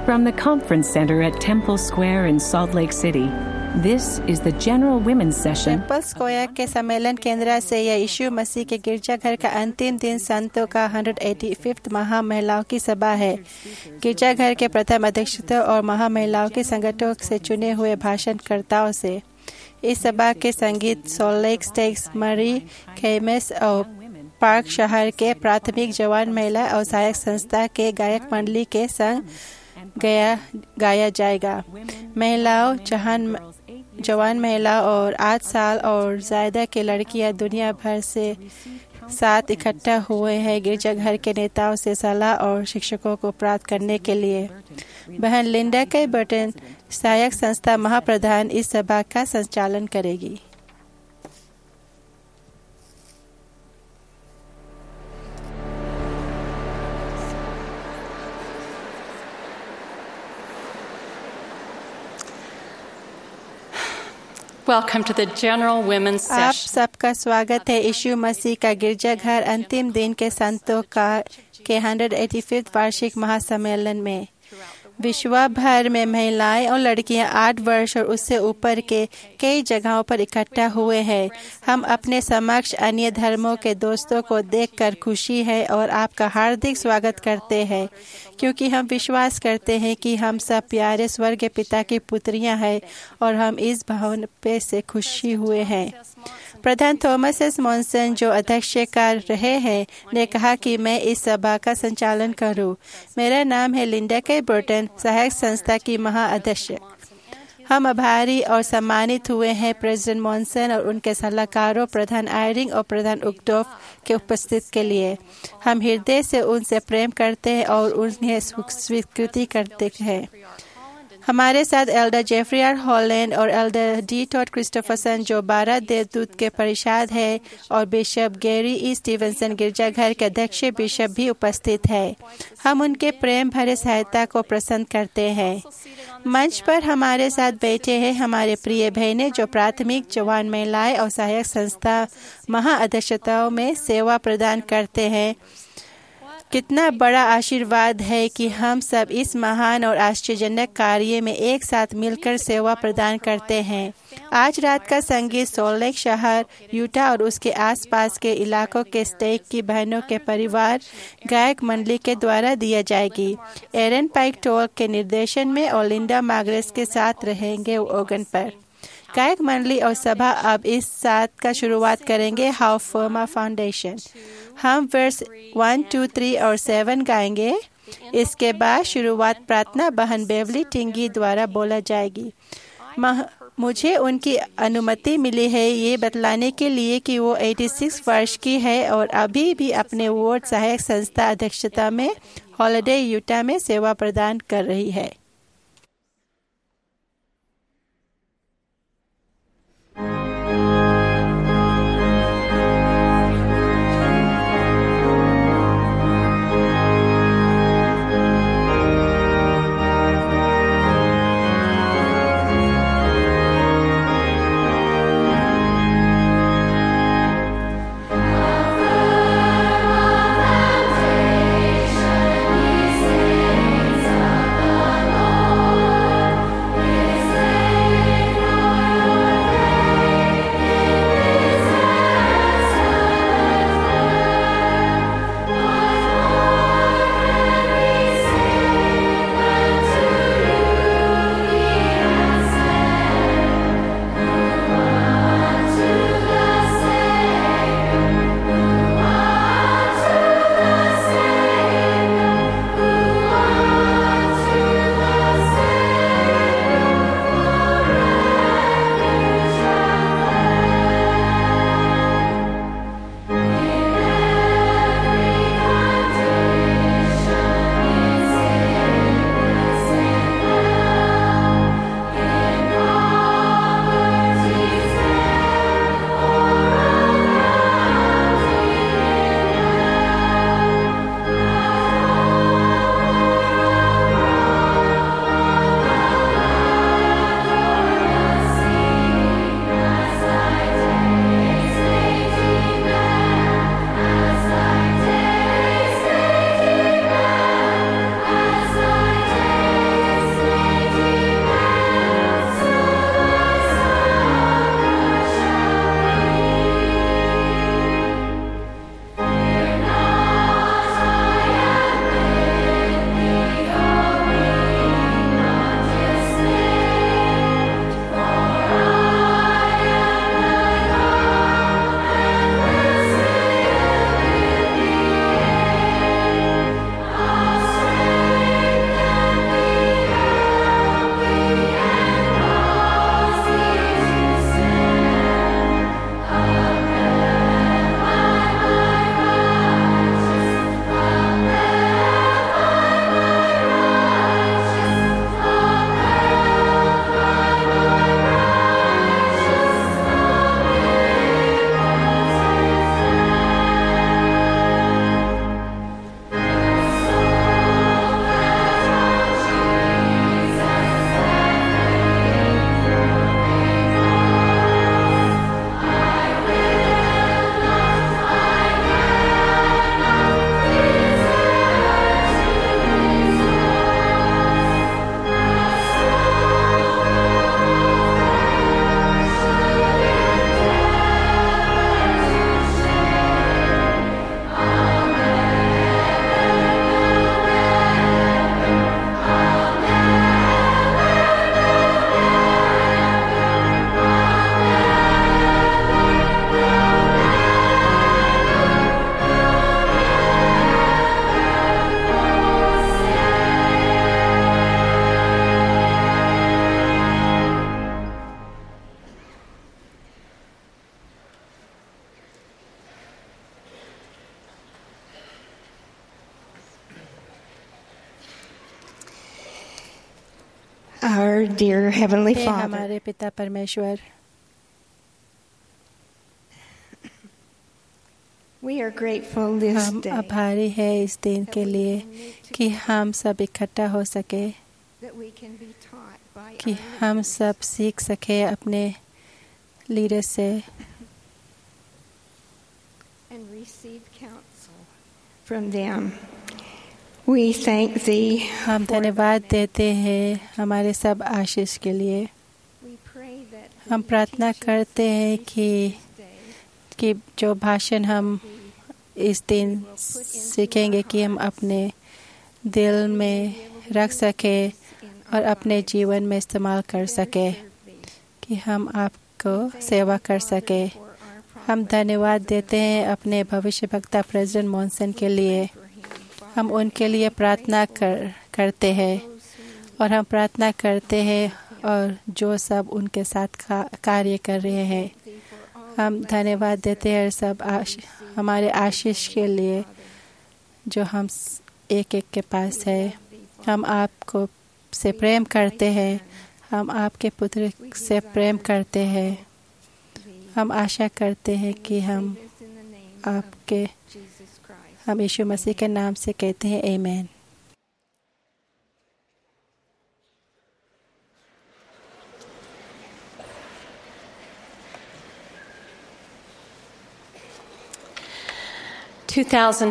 From the Conference Center at Temple Square in Salt Lake City, this is the General Women's Session. Temple Square के सम्मेलन केंद्र से यह यीशु मसीह के गिरजाघर का अंतिम दिन संतों का 185th महा महिलाओं की सभा है। गिरजाघर के प्रथम अध्यक्षता और महा महिलाओं के संगठनों से चुने हुए भाषणकर्ताओं से इस सभा के संगीत सॉल्ट लेक स्टेक्स, मरी, खेमेस और पार्क शहर के प्राथमिक जवान महिला और सहायक संस्था के गायक मंडली के संग गाया जाएगा। महिलाओं, जवान महिला और 8 साल और ज़्यादा के लड़कियां दुनिया भर से साथ इकट्ठा हुए हैं गिरजाघर के नेताओं से सलाह और शिक्षकों को प्राप्त करने के लिए। बहन लिंडा के बर्टन, सहायक संस्था महाप्रधान, इस सभा का संचालन करेगी। Welcome to the General Women's आप Session. सबका स्वागत है यीशु मसीह का गिरजाघर अंतिम दिन के संतों का के 185th वार्षिक महासम्मेलन में। विश्व भर में महिलाएं और लड़कियां 8 वर्ष और उससे ऊपर के कई जगहों पर इकट्ठा हुए हैं। हम अपने समक्ष अन्य धर्मों के दोस्तों को देखकर खुशी है और आपका हार्दिक स्वागत करते हैं, क्योंकि हम विश्वास करते हैं कि हम सब प्यारे स्वर्ग पिता की पुत्रियां हैं और हम इस भावना पे से खुशी हुए हैं। प्रधान थॉमस एस मॉनसन, जो अध्यक्ष कर रहे हैं, ने कहा कि मैं इस सभा का संचालन करूं। मेरा नाम है लिंडा के बर्टन, सहायक संस्था की महाअध्यक्ष। हम आभारी और सम्मानित हुए हैं प्रेसिडेंट मॉनसन और उनके सलाहकारों प्रधान आयरिंग और प्रधान उकडोफ के उपस्थिति के लिए। हम हृदय से उनसे प्रेम करते हैं और उन्हें स्वीकृति करते हैं। हमारे साथ एल्डर जेफरी आर हॉलैंड और एल्डर डी टॉड क्रिस्टोफरसन, जो 12 देवदूत के परिषद है, और बिशप गैरी ई स्टीवनसन, गिरजाघर के अध्यक्ष बिशप भी उपस्थित है। हम उनके प्रेम भरे सहायता को पसंद करते हैं। मंच पर हमारे साथ बैठे हैं हमारे प्रिय बहनें, जो प्राथमिक जवान महिलाएं और सहायक संस्था महाअध्यक्षताओं में सेवा प्रदान करते हैं। कितना बड़ा आशीर्वाद है कि हम सब इस महान और आश्चर्यजनक कार्य में एक साथ मिलकर सेवा प्रदान करते हैं। आज रात का संगीत सॉल्ट लेक शहर, यूटा और उसके आसपास के इलाकों के स्टेक की बहनों के परिवार गायक मंडली के द्वारा दिया जाएगी। एरन पाइक टोल के निर्देशन में और लिंडा मार्गरेस के साथ रहेंगे ऑर्गन पर। गायक मंडली और सभा अब इस साथ का शुरुआत करेंगे हाउ फर्मा फाउंडेशन। हम वर्स 1, 2, 3 और 7 गाएंगे। इसके बाद शुरुआत प्रार्थना बहन बेवली टिंगी द्वारा बोला जाएगी। मुझे उनकी अनुमति मिली है ये बतलाने के लिए कि वो 86 वर्ष की है और अभी भी अपने वार्ड सहायक संस्था अध्यक्षता में हॉलिडे यूटा में सेवा प्रदान कर रही है। Foundation, these things of the Lord. Our dear Heavenly hey Father, हमारे पिता परमेश्वर, we are grateful this हम day आभारी है इस दिन के लिए कि हम सब इकट्ठा हो सके, that we can be taught by कि our हम सब सीख सके अपने लीडर से and receive counsel from them. We thank Thee. हम धन्यवाद देते हैं हमारे सब आशीष के लिए। We pray that हम प्रार्थना करते हैं कि जो भाषण हम इस दिन सीखेंगे कि हम अपने दिल में रख सके और अपने जीवन में इस्तेमाल कर सके, कि हम आपको सेवा कर सके। हम धन्यवाद देते हैं अपने भविष्य वक्ता प्रेसिडेंट मॉनसन के लिए। हम उनके लिए प्रार्थना करते हैं और हम प्रार्थना करते हैं और जो सब उनके साथ कार्य कर रहे हैं। हम धन्यवाद देते हैं सब हमारे आशीष के लिए जो हम एक एक के पास है। हम आपको से प्रेम करते हैं, हम आपके पुत्र से प्रेम करते हैं। हम आशा करते हैं कि हम यीशु मसीह के नाम से कहते हैं आमीन। –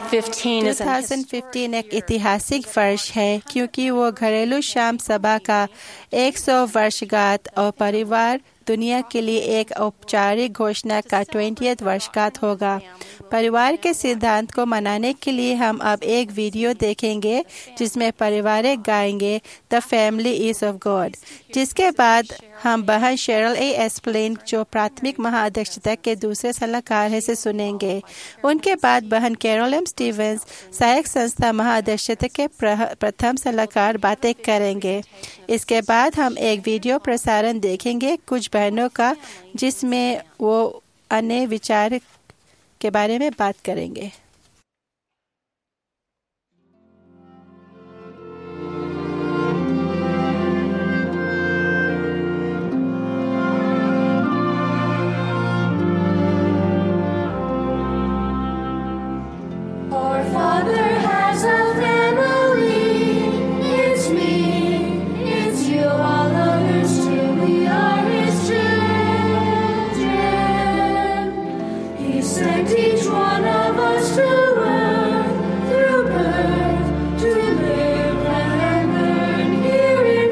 2015 एक ऐतिहासिक वर्ष है क्योंकि वो घरेलू शाम सभा का 100 वर्षगांठ और परिवार दुनिया के लिए एक औपचारिक घोषणा का 20th वर्षगांठ होगा। परिवार के सिद्धांत को मनाने के लिए हम अब एक वीडियो देखेंगे जिसमें परिवार गाएंगे the family is of God, जिसके बाद हम बहन शेरल ए एस्प्लेन जो प्राथमिक महाअध्यक्षता के दूसरे सलाहकार हैं से सुनेंगे। उनके बाद बहन कैरोल एम स्टीवेंस सहायक संस्था महाअध्यक्षता के प्रथम सलाहकार बातें करेंगे। इसके बाद हम एक वीडियो प्रसारण देखेंगे कुछ बहनों का जिसमें वो अन्य विचार के बारे में बात करेंगे। Our Father has a family. It's me, it's you, all others too. We are His children. He sent each one of us to earth through birth to live and learn here in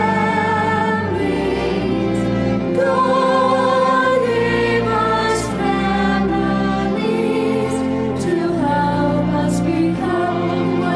families. God gave us families to help us become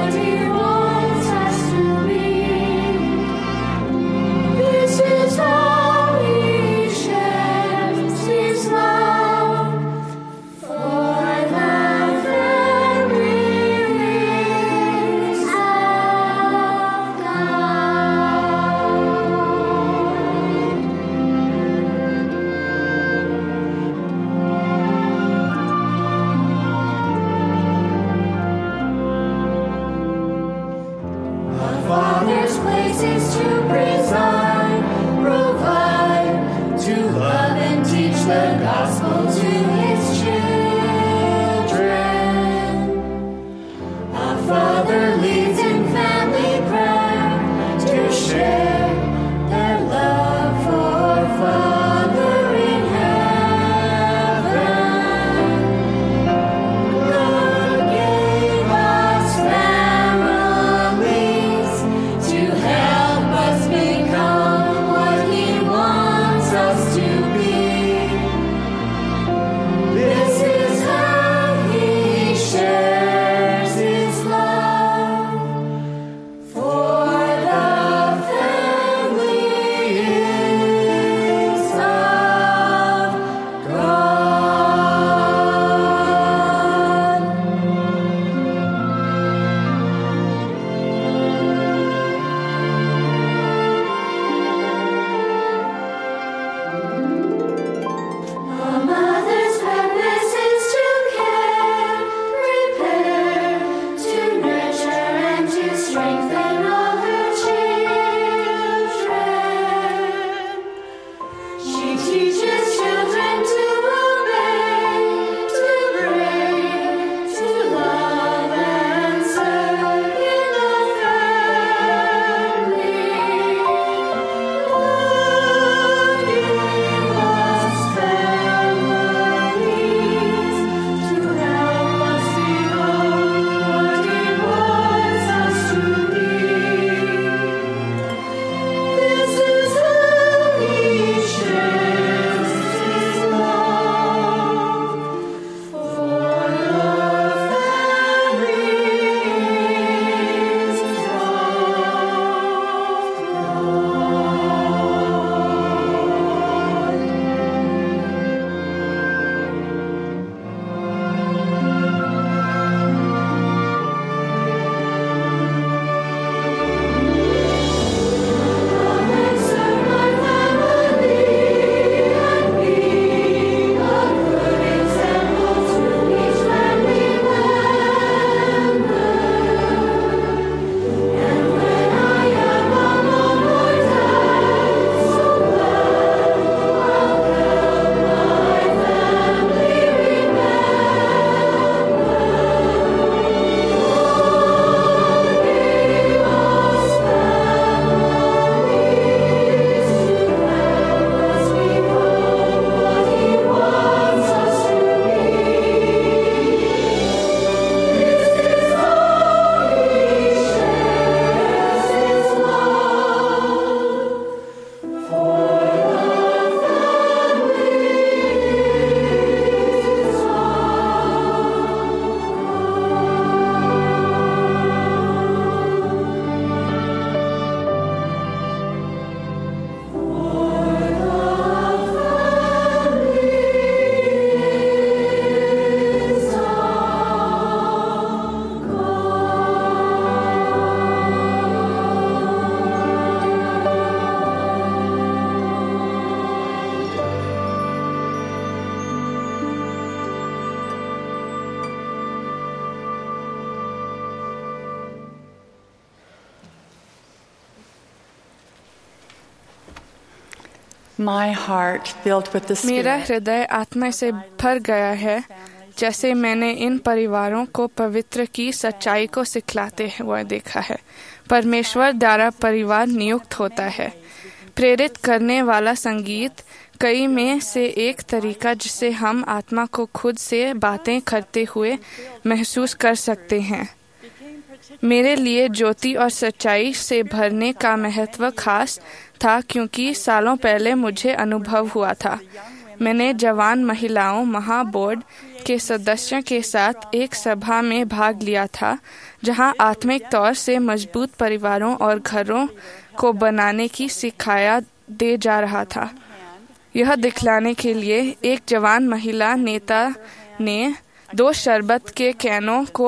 My heart filled with the मेरा Spirit. हृदय आत्मा से भर गया है, जैसे मैंने इन परिवारों को पवित्र की सच्चाई को सिखलाते हुए देखा है। परमेश्वर द्वारा परिवार नियुक्त होता है। प्रेरित करने वाला संगीत कई में से एक तरीका जिससे हम आत्मा को खुद से बातें करते हुए महसूस कर सकते हैं। मेरे लिए ज्योति और सच्चाई से भरने का महत्व खास था, क्योंकि सालों पहले मुझे अनुभव हुआ था। मैंने जवान महिलाओं महाबोर्ड के सदस्यों के साथ एक सभा में भाग लिया था, जहां आत्मिक तौर से मजबूत परिवारों और घरों को बनाने की सिखाया दे जा रहा था। यह दिखलाने के लिए एक जवान महिला नेता ने 2 शरबत के कैनों को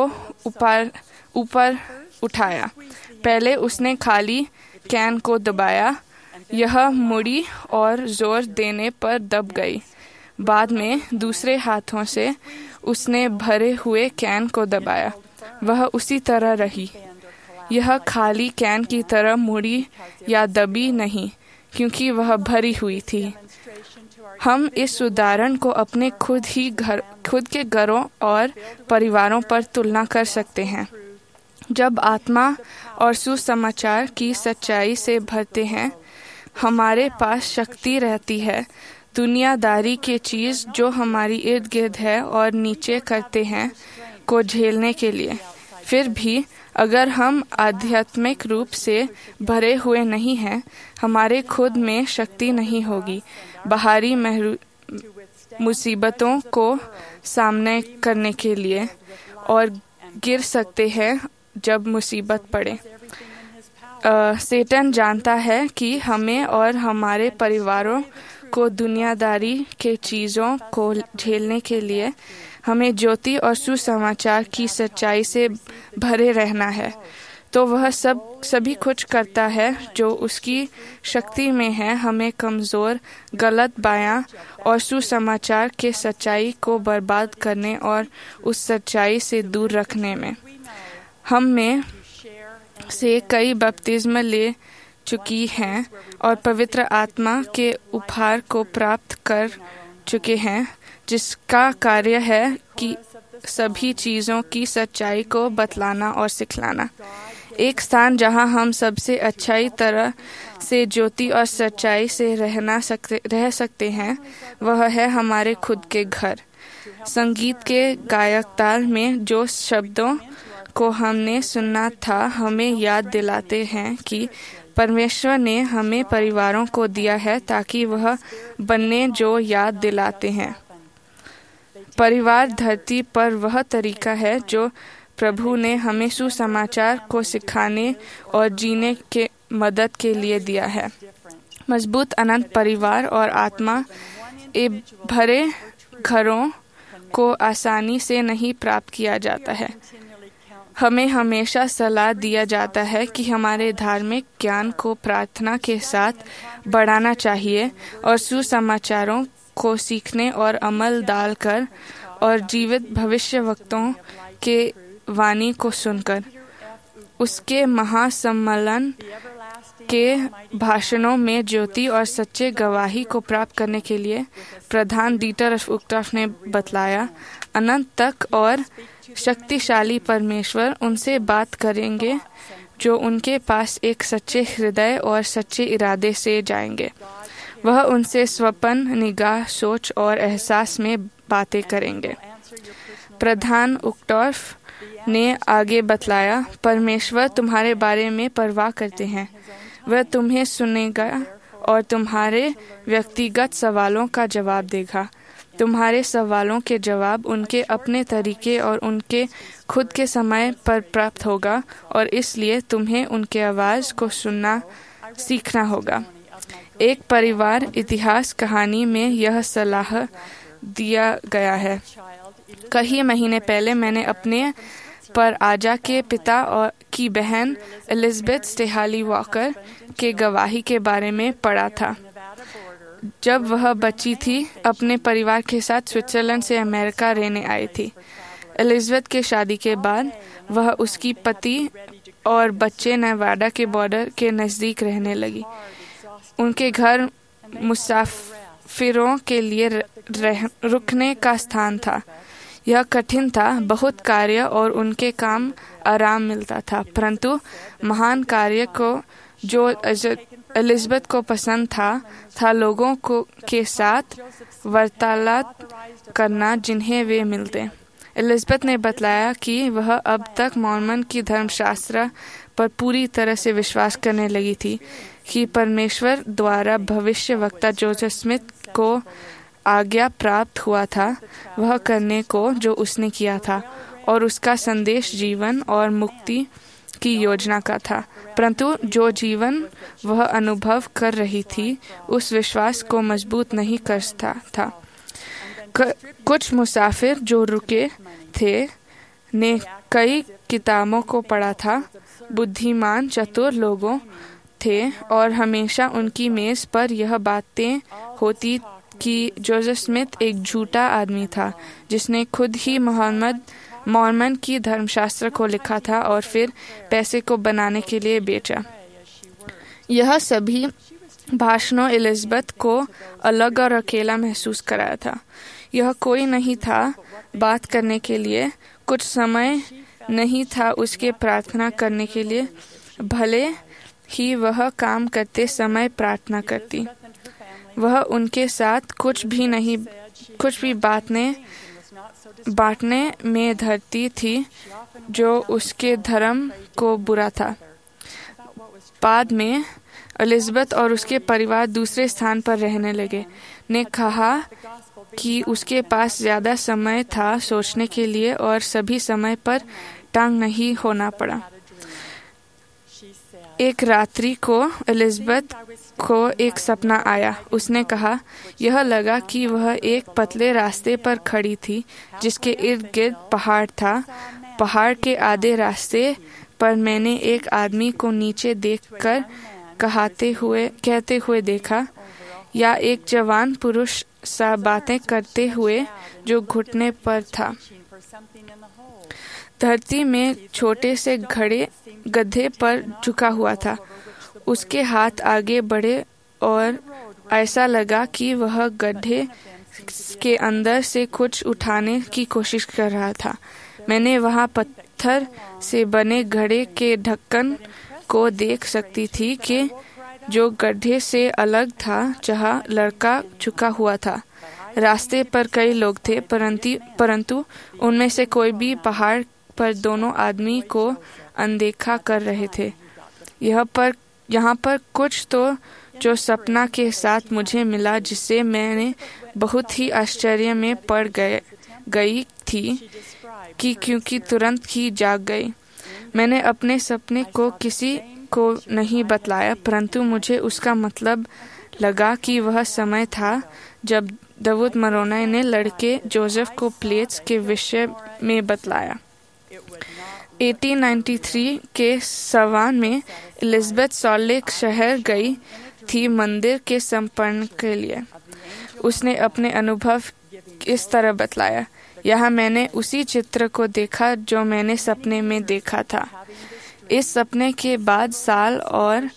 ऊपर उठाया। पहले उसने खाली कैन को दबाया, यह मुड़ी और जोर देने पर दब गई। बाद में दूसरे हाथों से उसने भरे हुए कैन को दबाया, वह उसी तरह रही। यह खाली कैन की तरह मुड़ी या दबी नहीं, क्योंकि वह भरी हुई थी। हम इस उदाहरण को अपने खुद के घरों और परिवारों पर तुलना कर सकते हैं। जब आत्मा और सुसमाचार की सच्चाई से भरते हैं, हमारे पास शक्ति रहती है दुनियादारी के चीज जो हमारी इर्द गिर्द है और नीचे करते हैं को झेलने के लिए। फिर भी अगर हम आध्यात्मिक रूप से भरे हुए नहीं हैं, हमारे खुद में शक्ति नहीं होगी बाहरी मुसीबतों को सामने करने के लिए, और गिर सकते हैं जब मुसीबत पड़े। सैतान जानता है कि हमें और हमारे परिवारों को दुनियादारी के चीज़ों को झेलने के लिए हमें ज्योति और सुसमाचार की सच्चाई से भरे रहना है। तो वह सभी कुछ करता है जो उसकी शक्ति में है हमें कमज़ोर, गलत, बायां और सुसमाचार के सच्चाई को बर्बाद करने और उस सच्चाई से दूर रखने में। हम में से कई बपतिस्म ले चुकी हैं और पवित्र आत्मा के उपहार को प्राप्त कर चुके हैं, जिसका कार्य है कि सभी चीज़ों की सच्चाई को बतलाना और सिखलाना। एक स्थान जहां हम सबसे अच्छी तरह से ज्योति और सच्चाई से रह सकते हैं, वह है हमारे खुद के घर। संगीत के गायक ताल में जो शब्दों को हमने सुना था हमें याद दिलाते हैं कि परमेश्वर ने हमें परिवारों को दिया है ताकि वह बनने जो याद दिलाते हैं। परिवार धरती पर वह तरीका है जो प्रभु ने हमें सुसमाचार को सिखाने और जीने के मदद के लिए दिया है। मजबूत अनंत परिवार और आत्मा ए भरे घरों को आसानी से नहीं प्राप्त किया जाता है। हमें हमेशा सलाह दिया जाता है कि हमारे धार्मिक ज्ञान को प्रार्थना के साथ बढ़ाना चाहिए और सुसमाचारों को सीखने और अमल डालकर और जीवित भविष्यवक्ताओं के वाणी को सुनकर उसके महासम्मेलन के भाषणों में ज्योति और सच्चे गवाही को प्राप्त करने के लिए प्रधान डीटर उक्टॉफ ने बतलाया, अनंत तक और शक्तिशाली परमेश्वर उनसे बात करेंगे जो उनके पास एक सच्चे हृदय और सच्चे इरादे से जाएंगे। वह उनसे स्वप्न, निगाह, सोच और एहसास में बातें करेंगे। प्रधान उक्टॉफ ने आगे बतलाया, परमेश्वर तुम्हारे बारे में परवाह करते हैं। वह तुम्हें सुनेगा और तुम्हारे व्यक्तिगत सवालों का जवाब देगा। तुम्हारे सवालों के जवाब उनके अपने तरीके और उनके खुद के समय पर प्राप्त होगा और इसलिए तुम्हें उनके आवाज़ को सुनना सीखना होगा। एक परिवार इतिहास कहानी में यह सलाह दिया गया है। कई महीने पहले मैंने अपने पर आजा के पिता और की बहन एलिजाबेथ स्टेहाली वॉकर के गवाही के बारे में पढ़ा था। जब वह बच्ची थी, अपने परिवार के साथ स्विट्जरलैंड से अमेरिका रहने आई थी। एलिजाबेथ के शादी के बाद वह उसकी पति और बच्चे नेवाडा के बॉर्डर के नज़दीक रहने लगी। उनके घर मुसाफिरों के लिए रुकने का स्थान था। यह कठिन था, बहुत कार्य और उनके काम आराम मिलता था, परंतु महान कार्य को जो एलिज़ाबेथ को पसंद था लोगों के साथ वार्तालाप करना जिन्हें वे मिलते। एलिज़ाबेथ ने बतलाया कि वह अब तक मॉर्मन की धर्मशास्त्र पर पूरी तरह से विश्वास करने लगी थी कि परमेश्वर द्वारा भविष्यवक्ता जोसेफ स्मिथ को आज्ञा प्राप्त हुआ था वह करने को जो उसने किया था, और उसका संदेश जीवन और मुक्ति की योजना का था। परंतु जो जीवन वह अनुभव कर रही थी उस विश्वास को मजबूत नहीं कर सकता था। कुछ मुसाफिर जो रुके थे ने कई किताबों को पढ़ा था, बुद्धिमान चतुर लोगों थे, और हमेशा उनकी मेज पर यह बातें होती कि जोसेफ स्मिथ एक झूठा आदमी था जिसने खुद ही मॉर्मन की धर्मशास्त्र को लिखा था और फिर पैसे को बनाने के लिए बेचा। यह सभी भाषणों एलिज़ाबेथ को अलग और अकेला महसूस कराया था। यह कोई नहीं था बात करने के लिए, कुछ समय नहीं था उसके प्रार्थना करने के लिए, भले ही वह काम करते समय प्रार्थना करती। वह उनके साथ कुछ भी बांटने में धरती थी जो उसके धर्म को बुरा था। बाद में एलिज़ाबेथ और उसके परिवार दूसरे स्थान पर रहने लगे। ने कहा कि उसके पास ज्यादा समय था सोचने के लिए और सभी समय पर टांग नहीं होना पड़ा। एक रात्रि को एलिज़ाबेथ को एक सपना आया। उसने कहा, यह लगा कि वह एक पतले रास्ते पर खड़ी थी जिसके इर्द गिर्द पहाड़ था। पहाड़ के आधे रास्ते पर मैंने एक आदमी को नीचे देखकर कहते हुए देखा, या एक जवान पुरुष सा बातें करते हुए जो घुटने पर था। धरती में छोटे से गड्ढे पर झुका हुआ था। उसके हाथ आगे बढ़े और ऐसा लगा कि वह गड्ढे के अंदर से कुछ उठाने की कोशिश कर रहा था। मैंने वहां पत्थर से बने घड़े के ढक्कन को देख सकती थी कि जो गड्ढे से अलग था जहां लड़का झुका हुआ था। रास्ते पर कई लोग थे, परंतु उनमें से कोई भी पहाड़ पर दोनों आदमी को अनदेखा कर रहे थे। यहाँ पर कुछ तो जो सपना के साथ मुझे मिला, जिससे मैंने बहुत ही आश्चर्य में पड़ गई थी क्योंकि तुरंत ही जाग गई। मैंने अपने सपने को किसी को नहीं बतलाया, परंतु मुझे उसका मतलब लगा कि वह समय था जब दाऊद मरोनी ने लड़के जोसेफ को प्लेट्स के विषय में बतलाया। 1893 के सावन में एलिज़ाबेथ सॉल्ट लेक शहर गई थी मंदिर के समर्पण के लिए। उसने अपने अनुभव इस तरह बतलाया, यहाँ मैंने उसी चित्र को देखा जो मैंने सपने में देखा था। इस सपने के बाद साल और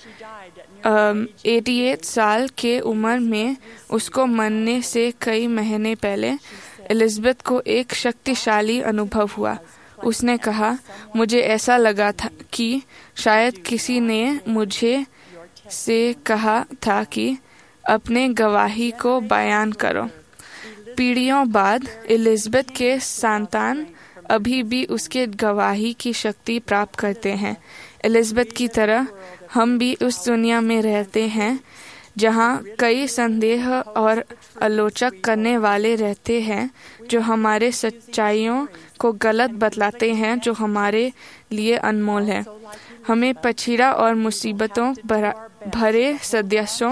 88 साल के उम्र में उसको मरने से कई महीने पहले एलिज़ाबेथ को एक शक्तिशाली अनुभव हुआ। उसने कहा, मुझे ऐसा लगा था कि शायद किसी ने मुझे से कहा था कि अपने गवाही को बयान करो। पीढ़ियों बाद एलिज़ाबेथ के संतान अभी भी उसके गवाही की शक्ति प्राप्त करते हैं। एलिज़ाबेथ की तरह हम भी उस दुनिया में रहते हैं जहाँ कई संदेह और आलोचक करने वाले रहते हैं जो हमारे सच्चाइयों को गलत बतलाते हैं जो हमारे लिए अनमोल है। हमें पछीड़ा और मुसीबतों भरे सदस्यों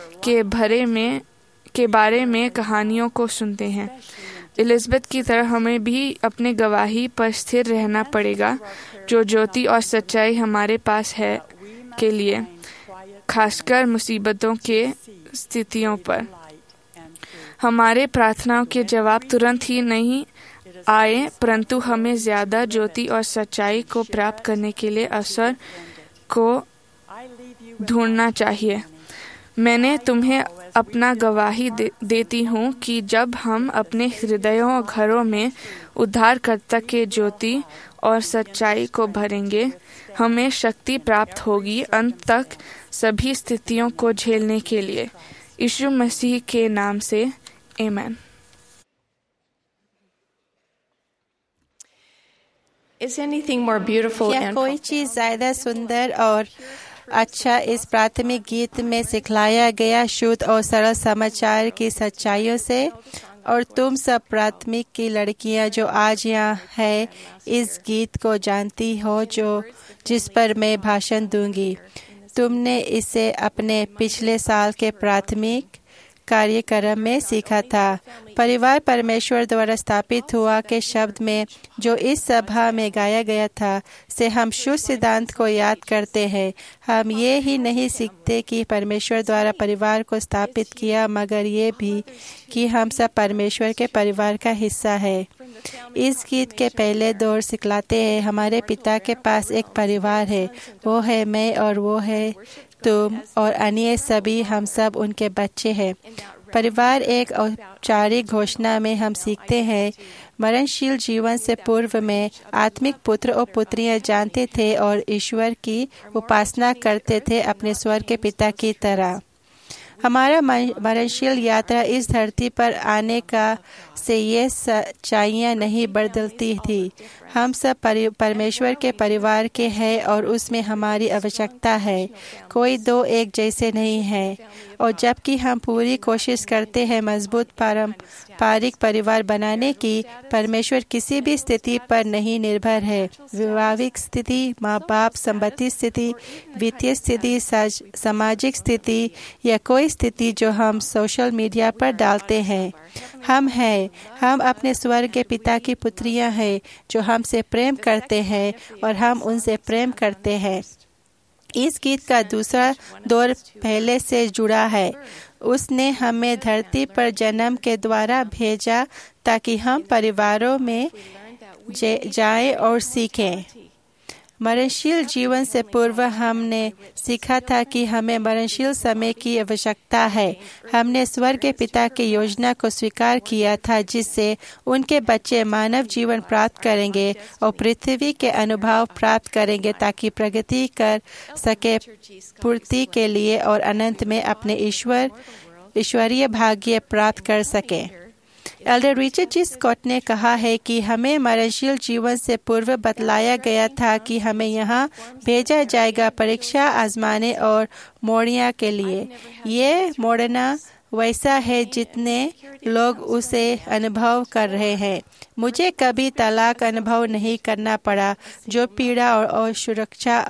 के बारे में कहानियों को सुनते हैं। एलिज़ाबेथ की तरह हमें भी अपने गवाही पर स्थिर रहना पड़ेगा जो ज्योति और सच्चाई हमारे पास है के लिए, खासकर मुसीबतों के स्थितियों पर। हमारे प्रार्थनाओं के जवाब तुरंत ही नहीं आए, परंतु हमें ज्यादा ज्योति और सच्चाई को प्राप्त करने के लिए अवसर को ढूंढना चाहिए। मैंने तुम्हें अपना गवाही देती हूँ कि जब हम अपने हृदयों और घरों में उद्धारकर्ता के ज्योति और सच्चाई को भरेंगे, हमें शक्ति प्राप्त होगी अंत तक सभी स्थितियों को झेलने के लिए। यीशु मसीह के नाम से आमीन। क्या कोई चीज ज्यादा सुंदर और अच्छा इस प्राथमिक गीत में सिखलाया गया शुद्ध और सरल समाचार की सच्चाइयों से? और तुम सब प्राथमिक की लड़कियां जो आज यहाँ है इस गीत को जानती हो जिस पर मैं भाषण दूंगी। तुमने इसे अपने पिछले साल के प्राथमिक कार्यक्रम में सीखा था। परिवार परमेश्वर द्वारा स्थापित हुआ के शब्द में जो इस सभा में गाया गया था से हम शुद्ध सिद्धांत को याद करते हैं। हम ये ही नहीं सीखते कि परमेश्वर द्वारा परिवार को स्थापित किया, मगर ये भी कि हम सब परमेश्वर के परिवार का हिस्सा है। इस गीत के पहले दौर सिखलाते हैं हमारे पिता के पास एक परिवार है, वो है मैं और वो है तुम और अन्य सभी, हम सब उनके बच्चे हैं। परिवार एक औपचारिक घोषणा में हम सीखते हैं मरणशील जीवन से पूर्व में आत्मिक पुत्र और पुत्रियां जानते थे और ईश्वर की उपासना करते थे अपने स्वर्ग के पिता की तरह। हमारा मरणशील यात्रा इस धरती पर आने का से ये सच्चाइयाँ नहीं बदलती थी। हम सब परमेश्वर के परिवार के हैं और उसमें हमारी आवश्यकता है। कोई दो एक जैसे नहीं है। और जबकि हम पूरी कोशिश करते हैं मजबूत पारंपरिक परिवार बनाने की, परमेश्वर किसी भी स्थिति पर नहीं निर्भर है। वैवाहिक स्थिति, माँ बाप, संपत्ति स्थिति, वित्तीय स्थिति, सामाजिक स्थिति या कोई स्थिति जो हम सोशल मीडिया पर डालते हैं। हम अपने स्वर्ग के पिता की पुत्रियां हैं जो हमसे प्रेम करते हैं और हम उनसे प्रेम करते हैं। इस गीत का दूसरा दौर पहले से जुड़ा है। उसने हमें धरती पर जन्म के द्वारा भेजा ताकि हम परिवारों में जाएं और सीखें। मरणशील जीवन से पूर्व हमने सीखा था कि हमें मरणशील समय की आवश्यकता है। हमने स्वर्ग के पिता की योजना को स्वीकार किया था जिससे उनके बच्चे मानव जीवन प्राप्त करेंगे और पृथ्वी के अनुभव प्राप्त करेंगे ताकि प्रगति कर सके पूर्ति के लिए और अनंत में अपने ईश्वरीय भाग्य प्राप्त कर सके। एल्डर रिचर्ड जी स्कॉट ने कहा है कि हमें मरणशील जीवन से पूर्व बतलाया गया था कि हमें यहाँ भेजा जाएगा परीक्षा आजमाने और मोड़ने के लिए। ये मोड़ना वैसा है जितने लोग उसे अनुभव कर रहे हैं। मुझे कभी तलाक अनुभव नहीं करना पड़ा, जो पीड़ा और सुरक्षा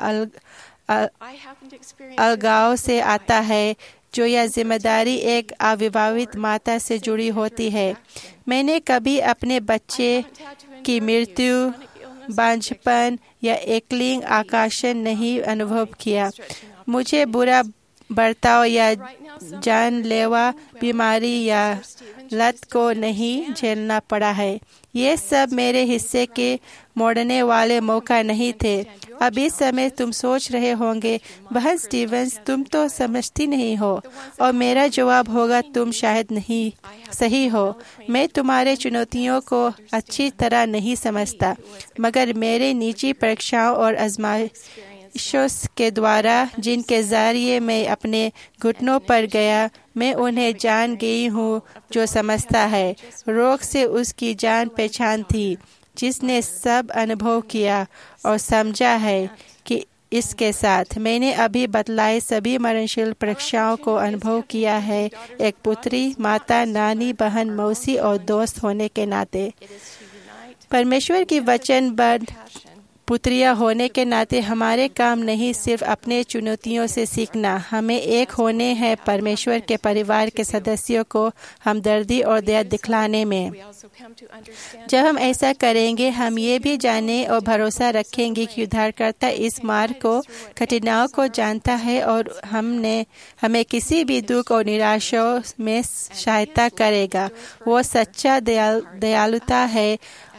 अलगाव से आता है, जो यह जिम्मेदारी एक अविवाहित माता से जुड़ी होती है। मैंने कभी अपने बच्चे की मृत्यु, बांझपन या एकलिंग आकाशन नहीं अनुभव किया। मुझे बुरा बर्ताव या जानलेवा बीमारी या लत को नहीं झेलना पड़ा है। ये सब मेरे हिस्से के मोड़ने वाले मौका नहीं थे। अब इस समय तुम सोच रहे होंगे, बहन स्टीवंस, तुम तो समझती नहीं हो। और मेरा जवाब होगा, तुम शायद नहीं सही हो। मैं तुम्हारे चुनौतियों को अच्छी तरह नहीं समझता, मगर मेरे निजी परीक्षाओं और आजमाइशों के द्वारा जिनके जरिए मैं अपने घुटनों पर गया, मैं उन्हें जान गई हूँ जो समझता है। रोग से उसकी जान पहचान थी, जिसने सब अनुभव किया और समझा है कि इसके साथ मैंने अभी बतलाए सभी मरणशील परीक्षाओं को अनुभव किया है, एक पुत्री, माता, नानी, बहन, मौसी और दोस्त होने के नाते। परमेश्वर की वचनबद्ध पुत्रियां होने के नाते हमारे काम नहीं सिर्फ अपने चुनौतियों से सीखना, हमें एक होने हैं परमेश्वर के परिवार के सदस्यों को हमदर्दी और दया दिखलाने में। जब हम ऐसा करेंगे, हम ये भी जाने और भरोसा रखेंगे कि उद्धारकर्ता इस मार्ग को, कठिनाइयों को जानता है और हमें किसी भी दुख और निराशाओं में सहायता करेगा। वो सच्चा दयालुता है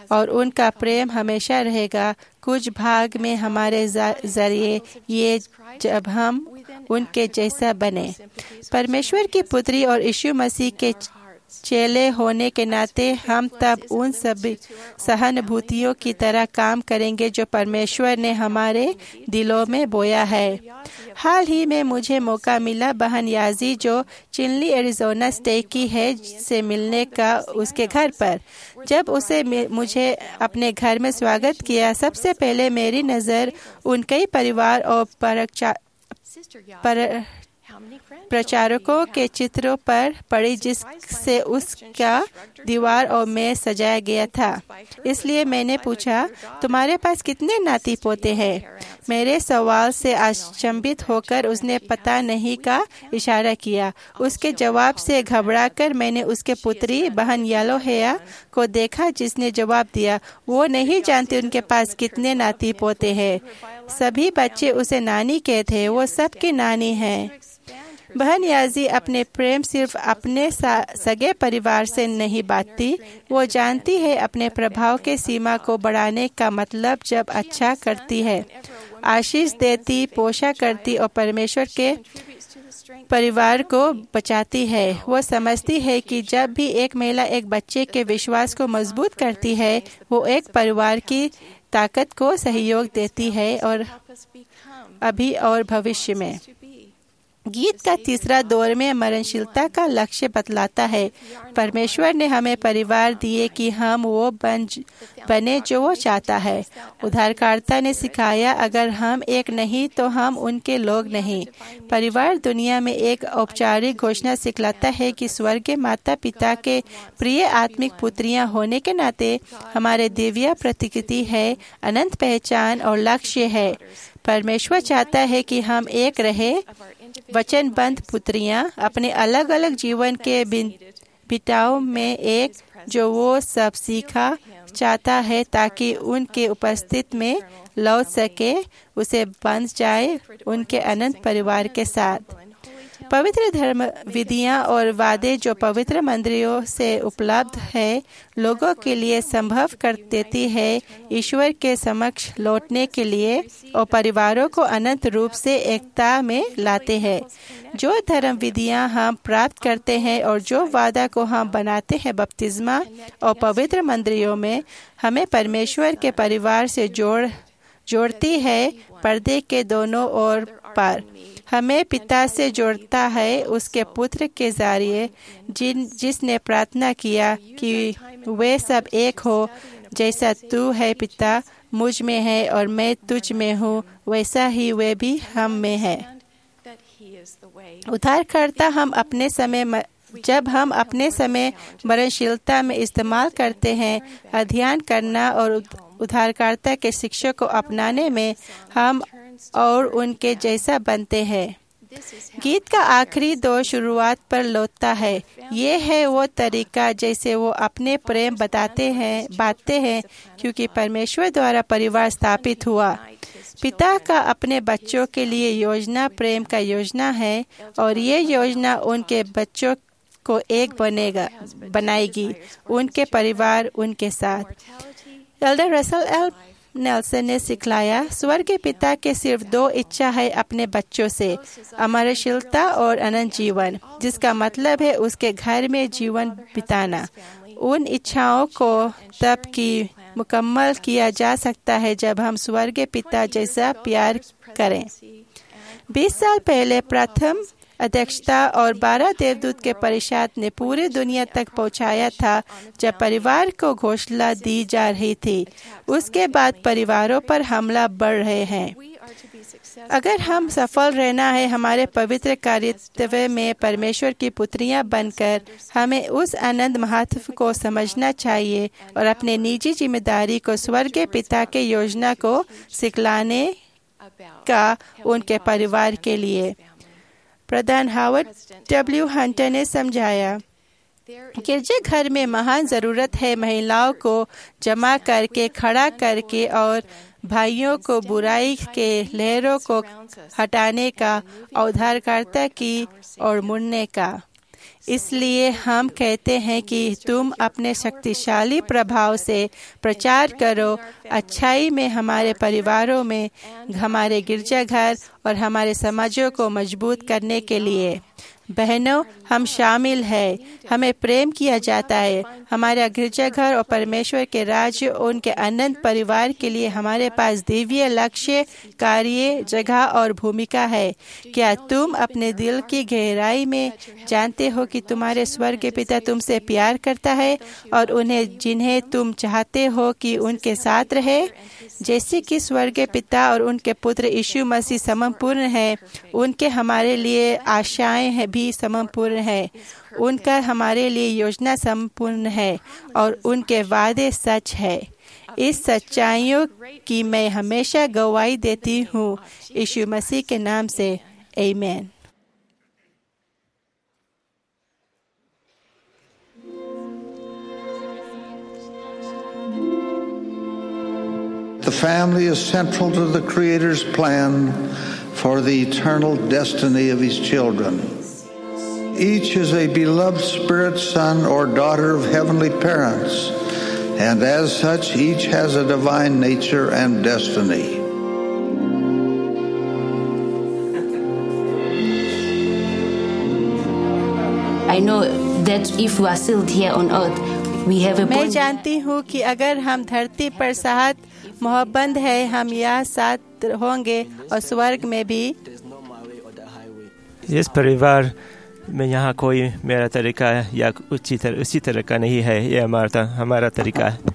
और उनका प्रेम हमेशा रहेगा। कुछ भाग में हमारे जरिए ये जब हम उनके जैसा बने। परमेश्वर की पुत्री और यीशु मसीह के चेले होने के नाते हम तब उन सभी सहानुभूतियों की तरह काम करेंगे जो परमेश्वर ने हमारे दिलों में बोया है। हाल ही में मुझे मौका मिला बहन याजी जो चिनली एरिज़ोना स्टेट की है से मिलने का उसके घर पर। जब उसे मुझे अपने घर में स्वागत किया, सबसे पहले मेरी नज़र उनके परिवार और प्रचारकों के चित्रों पर पड़ी जिससे उसका दीवार और मेज सजाया गया था। इसलिए मैंने पूछा, तुम्हारे पास कितने नाती पोते हैं? मेरे सवाल से अचंभित होकर उसने पता नहीं का इशारा किया। उसके जवाब से घबराकर मैंने उसके पुत्री बहन येलो हेयर को देखा जिसने जवाब दिया, वो नहीं जानती उनके पास कितने नाती पोते हैं। सभी बच्चे उसे नानी कहते, वो सबकी नानी है। बहन याजी अपने प्रेम सिर्फ अपने सगे परिवार से नहीं बांटती, वो जानती है अपने प्रभाव के सीमा को बढ़ाने का मतलब जब अच्छा करती है, आशीष देती, पोषा करती और परमेश्वर के परिवार को बचाती है। वो समझती है कि जब भी एक महिला एक बच्चे के विश्वास को मजबूत करती है, वो एक परिवार की ताकत को सहयोग देती है और अभी और भविष्य में। गीत का तीसरा दौर में मरणशीलता का लक्ष्य बतलाता है। परमेश्वर ने हमें परिवार दिए कि हम वो बने जो वो चाहता है। उद्धारकर्ता ने सिखाया, अगर हम एक नहीं तो हम उनके लोग नहीं। परिवार दुनिया में एक औपचारिक घोषणा सिखलाता है कि स्वर्गीय माता पिता के प्रिय आत्मिक पुत्रियां होने के नाते हमारे दिव्य प्रतिकृति है, अनंत पहचान और लक्ष्य है। परमेश्वर चाहता है कि हम एक रहे वचनबद्ध पुत्रियां अपने अलग अलग जीवन के बिटाव में एक जो वो सब सीखा चाहता है ताकि उनके उपस्थित में लौट सके, उसे बंध जाए उनके अनंत परिवार के साथ। पवित्र धर्म विधियां और वादे जो पवित्र मंदिरों से उपलब्ध है, लोगों के लिए संभव कर देती है ईश्वर के समक्ष लौटने के लिए और परिवारों को अनंत रूप से एकता में लाते हैं। जो धर्म विधियां हम प्राप्त करते हैं और जो वादा को हम बनाते हैं बपतिस्मा और पवित्र मंदिरों में, हमें परमेश्वर के परिवार से जोड़ती है पर्दे के दोनों ओर पर। हमें पिता से जोड़ता है उसके पुत्र के जरिए जिसने प्रार्थना किया कि वे सब एक हो, जैसा तू है पिता मुझ में है और मैं तुझ में हूँ, वैसा ही वे भी हम में है। उद्धारकर्ता जब हम अपने समय मरणशीलता में इस्तेमाल करते हैं, अध्ययन करना और उद्धारकर्ता के शिक्षा को अपनाने में, हम और उनके जैसा बनते हैं। गीत का आखिरी दो शुरुआत पर लौटता है। ये है वो तरीका जैसे वो अपने प्रेम बांटते हैं, क्योंकि परमेश्वर द्वारा परिवार स्थापित हुआ। पिता का अपने बच्चों के लिए योजना प्रेम का योजना है और ये योजना उनके बच्चों को एक बनाएगी, उनके परिवार उनके साथ। एल्डर रसल एल नेल्सन ने सिखलाया, स्वर्ग के पिता के सिर्फ दो इच्छा है अपने बच्चों से, अमरशीलता और अनंत जीवन, जिसका मतलब है उसके घर में जीवन बिताना। उन इच्छाओं को तब की मुकम्मल किया जा सकता है जब हम स्वर्ग के पिता जैसा प्यार करें। 20 साल पहले प्रथम अध्यक्षता और 12 देवदूत के परिषद ने पूरी दुनिया तक पहुंचाया था जब परिवार को घोषणा दी जा रही थी। उसके बाद परिवारों पर हमला बढ़ रहे हैं। अगर हम सफल रहना है हमारे पवित्र कर्तव्य में परमेश्वर की पुत्रियां बनकर, हमें उस अनंत महत्व को समझना चाहिए और अपने निजी जिम्मेदारी को स्वर्गीय पिता के योजना को सिखलाने का उनके परिवार के लिए। प्रधान हावर्ड डब्ल्यू हंटर ने समझाया, गिरजाघर में महान जरूरत है महिलाओं को जमा करके, खड़ा करके और भाइयों को बुराई के लहरों को हटाने का, उद्धारकर्ता की ओर मुड़ने का। इसलिए हम कहते हैं कि तुम अपने शक्तिशाली प्रभाव से प्रचार करो, अच्छाई में हमारे परिवारों में, हमारे गिरजाघर और हमारे समाजों को मजबूत करने के लिए। बहनों, हम शामिल हैं। हमें प्रेम किया जाता है। हमारा गिरजाघर और परमेश्वर के राज्य उनके अनंत परिवार के लिए हमारे पास दिव्य लक्ष्य, कार्य, जगह और भूमिका है। क्या तुम अपने दिल की गहराई में जानते हो कि तुम्हारे स्वर्गीय पिता तुमसे प्यार करता है और उन्हें जिन्हें तुम चाहते हो कि उनके साथ रहे? जैसे कि स्वर्गीय पिता और उनके पुत्र यीशु मसीह समपूर्ण है, उनके हमारे लिए आशाएं भी समपूर्ण है। उनका हमारे लिए योजना संपूर्ण है और उनके वादे सच है। इस सच्चाइयों की मैं हमेशा गवाही देती हूँ यीशु मसीह के नाम से। आमीन। The family is central to the Creator's plan for the eternal destiny of His children. Each is a beloved spirit son or daughter of heavenly parents, and as such, each has a divine nature and destiny. I know that if we are still here on earth, we have a मैं जानती हूँ कि अगर हम धरती पर साथ मोहब्बत है, हम यहाँ साथ होंगे और स्वर्ग में भी। इस परिवार में यहाँ कोई मेरा तरीका या उसी तरह का नहीं है। यह हमारा तरीका है।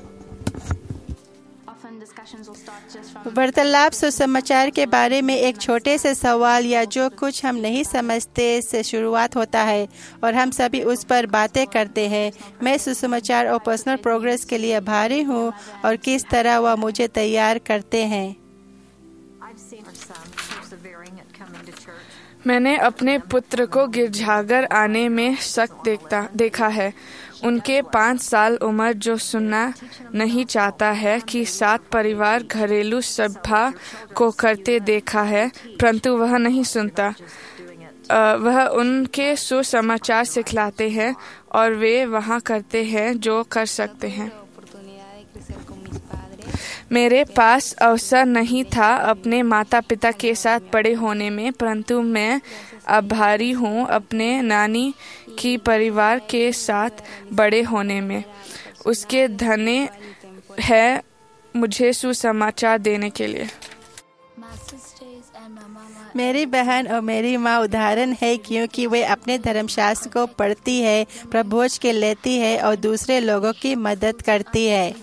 वार्तालाप सुसमाचार के बारे में एक छोटे से सवाल या जो कुछ हम नहीं समझते से शुरुआत होता है और हम सभी उस पर बातें करते हैं। मैं सुसमाचार और पर्सनल प्रोग्रेस के लिए आभारी हूँ और किस तरह वह मुझे तैयार करते हैं। मैंने अपने पुत्र को गिरजाघर आने में सख्त देखा है। उनके 5 साल उम्र जो सुनना नहीं चाहता है कि साथ परिवार घरेलू सभा को करते देखा है, परंतु वह नहीं सुनता। वह उनके सुसमाचार सिखलाते हैं और वे वहाँ करते हैं जो कर सकते हैं। मेरे पास अवसर नहीं था अपने माता पिता के साथ बड़े होने में, परंतु मैं आभारी हूँ अपने नानी की परिवार के साथ बड़े होने में। उसके धन्य है मुझे सुसमाचार देने के लिए। मेरी बहन और मेरी माँ उदाहरण है, क्योंकि वे अपने धर्मशास्त्र को पढ़ती है, प्रभोज के लेती है और दूसरे लोगों की मदद करती है।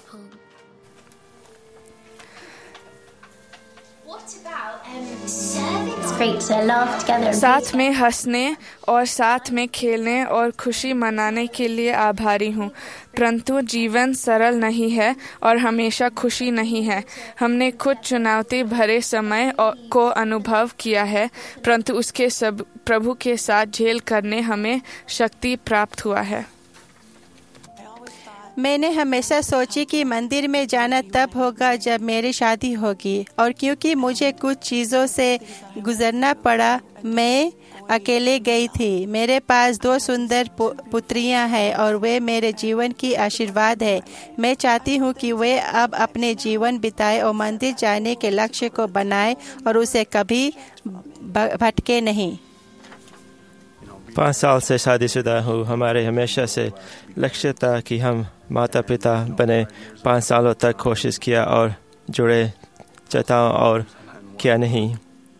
साथ में हंसने और साथ में खेलने और खुशी मनाने के लिए आभारी हूँ, परंतु जीवन सरल नहीं है और हमेशा खुशी नहीं है। हमने खुद चुनौती भरे समय को अनुभव किया है, परंतु उसके सब प्रभु के साथ झेल करने हमें शक्ति प्राप्त हुआ है। मैंने हमेशा सोची कि मंदिर में जाना तब होगा जब मेरी शादी होगी, और क्योंकि मुझे कुछ चीज़ों से गुजरना पड़ा, मैं अकेले गई थी। मेरे पास 2 सुंदर पुत्रियां हैं और वे मेरे जीवन की आशीर्वाद है। मैं चाहती हूँ कि वे अब अपने जीवन बिताए और मंदिर जाने के लक्ष्य को बनाए और उसे कभी भटके नहीं। 5 साल से शादीशुदा हूँ। हमारे हमेशा से लक्ष्य था कि हम माता पिता बने। 5 सालों तक कोशिश किया और जुड़े चाहता और क्या नहीं।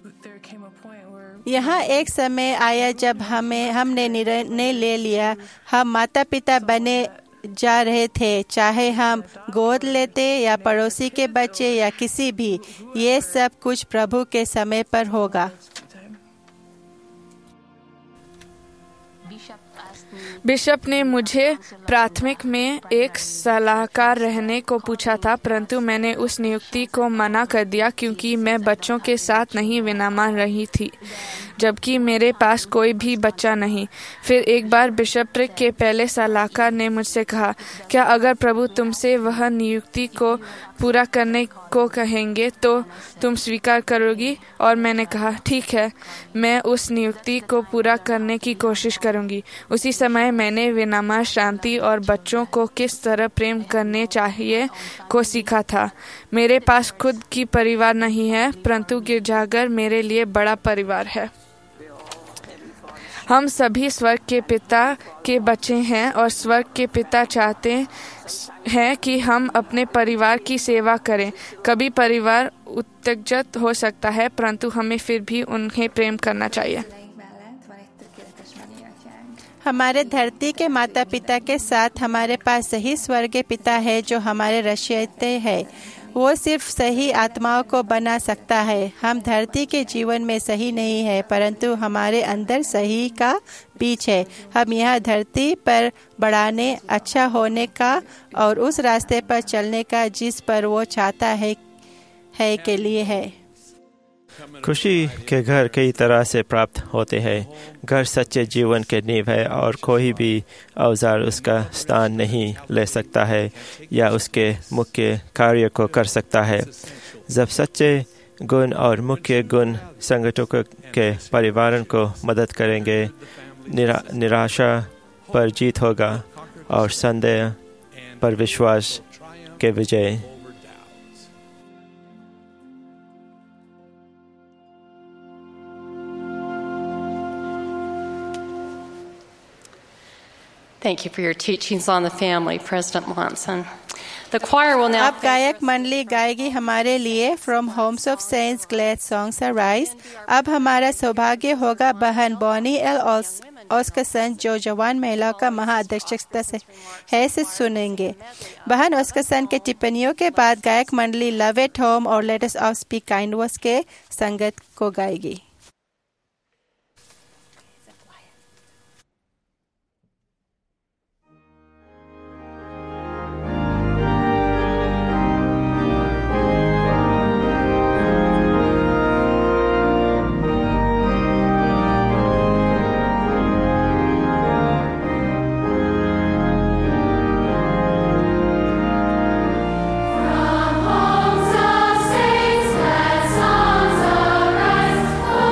यहाँ एक समय आया जब हमने निर्णय ले लिया, हम माता पिता बने जा रहे थे, चाहे हम गोद लेते या पड़ोसी के बच्चे या किसी भी। ये सब कुछ प्रभु के समय पर होगा। बिशप ने मुझे प्राथमिक में एक सलाहकार रहने को पूछा था, परंतु मैंने उस नियुक्ति को मना कर दिया क्योंकि मैं बच्चों के साथ नहीं विराम रही थी, जबकि मेरे पास कोई भी बच्चा नहीं। फिर एक बार बिशप के पहले सलाहकार ने मुझसे कहा, क्या अगर प्रभु तुमसे वह नियुक्ति को पूरा करने को कहेंगे तो तुम स्वीकार करोगी? और मैंने कहा, ठीक है, मैं उस नियुक्ति को पूरा करने की कोशिश करूंगी। उसी समय मैंने विनम्र, शांति और बच्चों को किस तरह प्रेम करने चाहिए को सीखा था। मेरे पास खुद की परिवार नहीं है, परंतु गिरजाघर मेरे लिए बड़ा परिवार है। हम सभी स्वर्ग के पिता के बच्चे हैं और स्वर्ग के पिता चाहते हैं कि हम अपने परिवार की सेवा करें। कभी परिवार उत्तेजित हो सकता है, परंतु हमें फिर भी उन्हें प्रेम करना चाहिए। हमारे धरती के माता पिता के साथ हमारे पास सही स्वर्गीय पिता है जो हमारे रचयिता है। वो सिर्फ सही आत्माओं को बना सकता है। हम धरती के जीवन में सही नहीं है, परंतु हमारे अंदर सही का बीज है। हम यह धरती पर बढ़ाने, अच्छा होने का और उस रास्ते पर चलने का जिस पर वो चाहता है के लिए है। खुशी के घर कई तरह से प्राप्त होते हैं। घर सच्चे जीवन के नींव है और कोई भी औजार उसका स्थान नहीं ले सकता है या उसके मुख्य कार्य को कर सकता है। जब सच्चे गुण और मुख्य गुण संगठनों के परिवारों को मदद करेंगे, निराशा पर जीत होगा और संदेह पर विश्वास के विजय। Thank you for your teachings on the family, President Monson. The choir will now. अब गायक मंडली गाएगी हमारे लिए from homes of saints glad songs arise. अब हमारा सौभाग्य होगा बहन बॉनी एल ऑस्कसन, जो जवान महिलाओं का महाअध्यक्षता से सुनेंगे। बहन ऑस्कसन के टिप्पणियों के बाद गायक मंडली लव एट होम और let us all speak kind words के संगत को गाएगी। Songs of saints, let songs arise.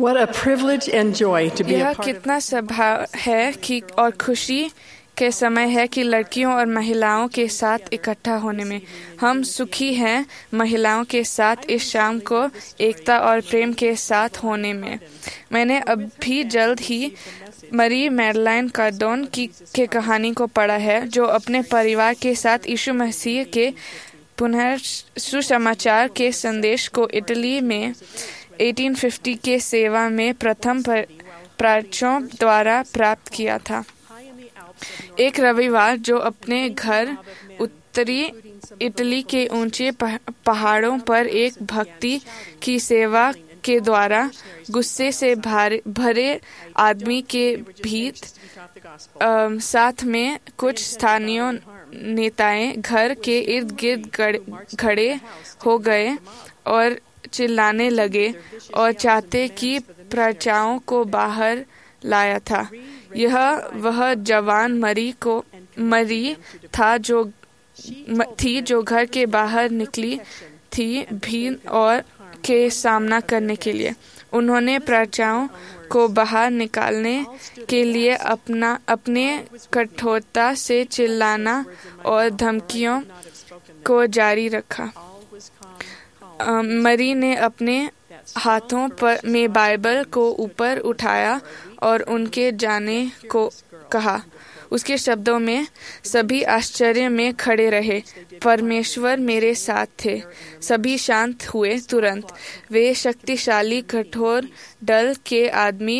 What a privilege and joy to be a यह part of. कितना सौभाग्य है कि और खुशी के समय है कि लड़कियों और महिलाओं के साथ इकट्ठा होने में हम सुखी हैं। महिलाओं के साथ इस शाम को एकता और प्रेम के साथ होने में मैंने अभी जल्द ही मरी मैडलाइन कार्डोन के कहानी को पढ़ा है, जो अपने परिवार के साथ यीशु मसीह के पुनः सुसमाचार के संदेश को इटली में 1850 के सेवा में प्रथम प्राचों द्वारा प्राप्त किया था। एक रविवार जो अपने घर उत्तरी इटली के ऊंचे पहाड़ों पर एक भक्ति की सेवा के द्वारा गुस्से से भरे आदमी के भीत साथ में कुछ स्थानीय नेताएं घर के इर्द गिर्द खड़े हो गए और चिल्लाने लगे और चाहते कि प्रजाओं को बाहर लाया था। यह वह जवान मरी था जो घर के बाहर निकली थी भीड़ और के सामना करने के लिए। उन्होंने प्रजाओं को बाहर निकालने के लिए अपने कठोरता से चिल्लाना और धमकियों को जारी रखा। मरी ने अपने हाथों में बाइबल को ऊपर उठाया और उनके जाने को कहा। उसके शब्दों में सभी आश्चर्य में खड़े रहे। परमेश्वर मेरे साथ थे। सभी शांत हुए तुरंत। वे शक्तिशाली कठोर दल के आदमी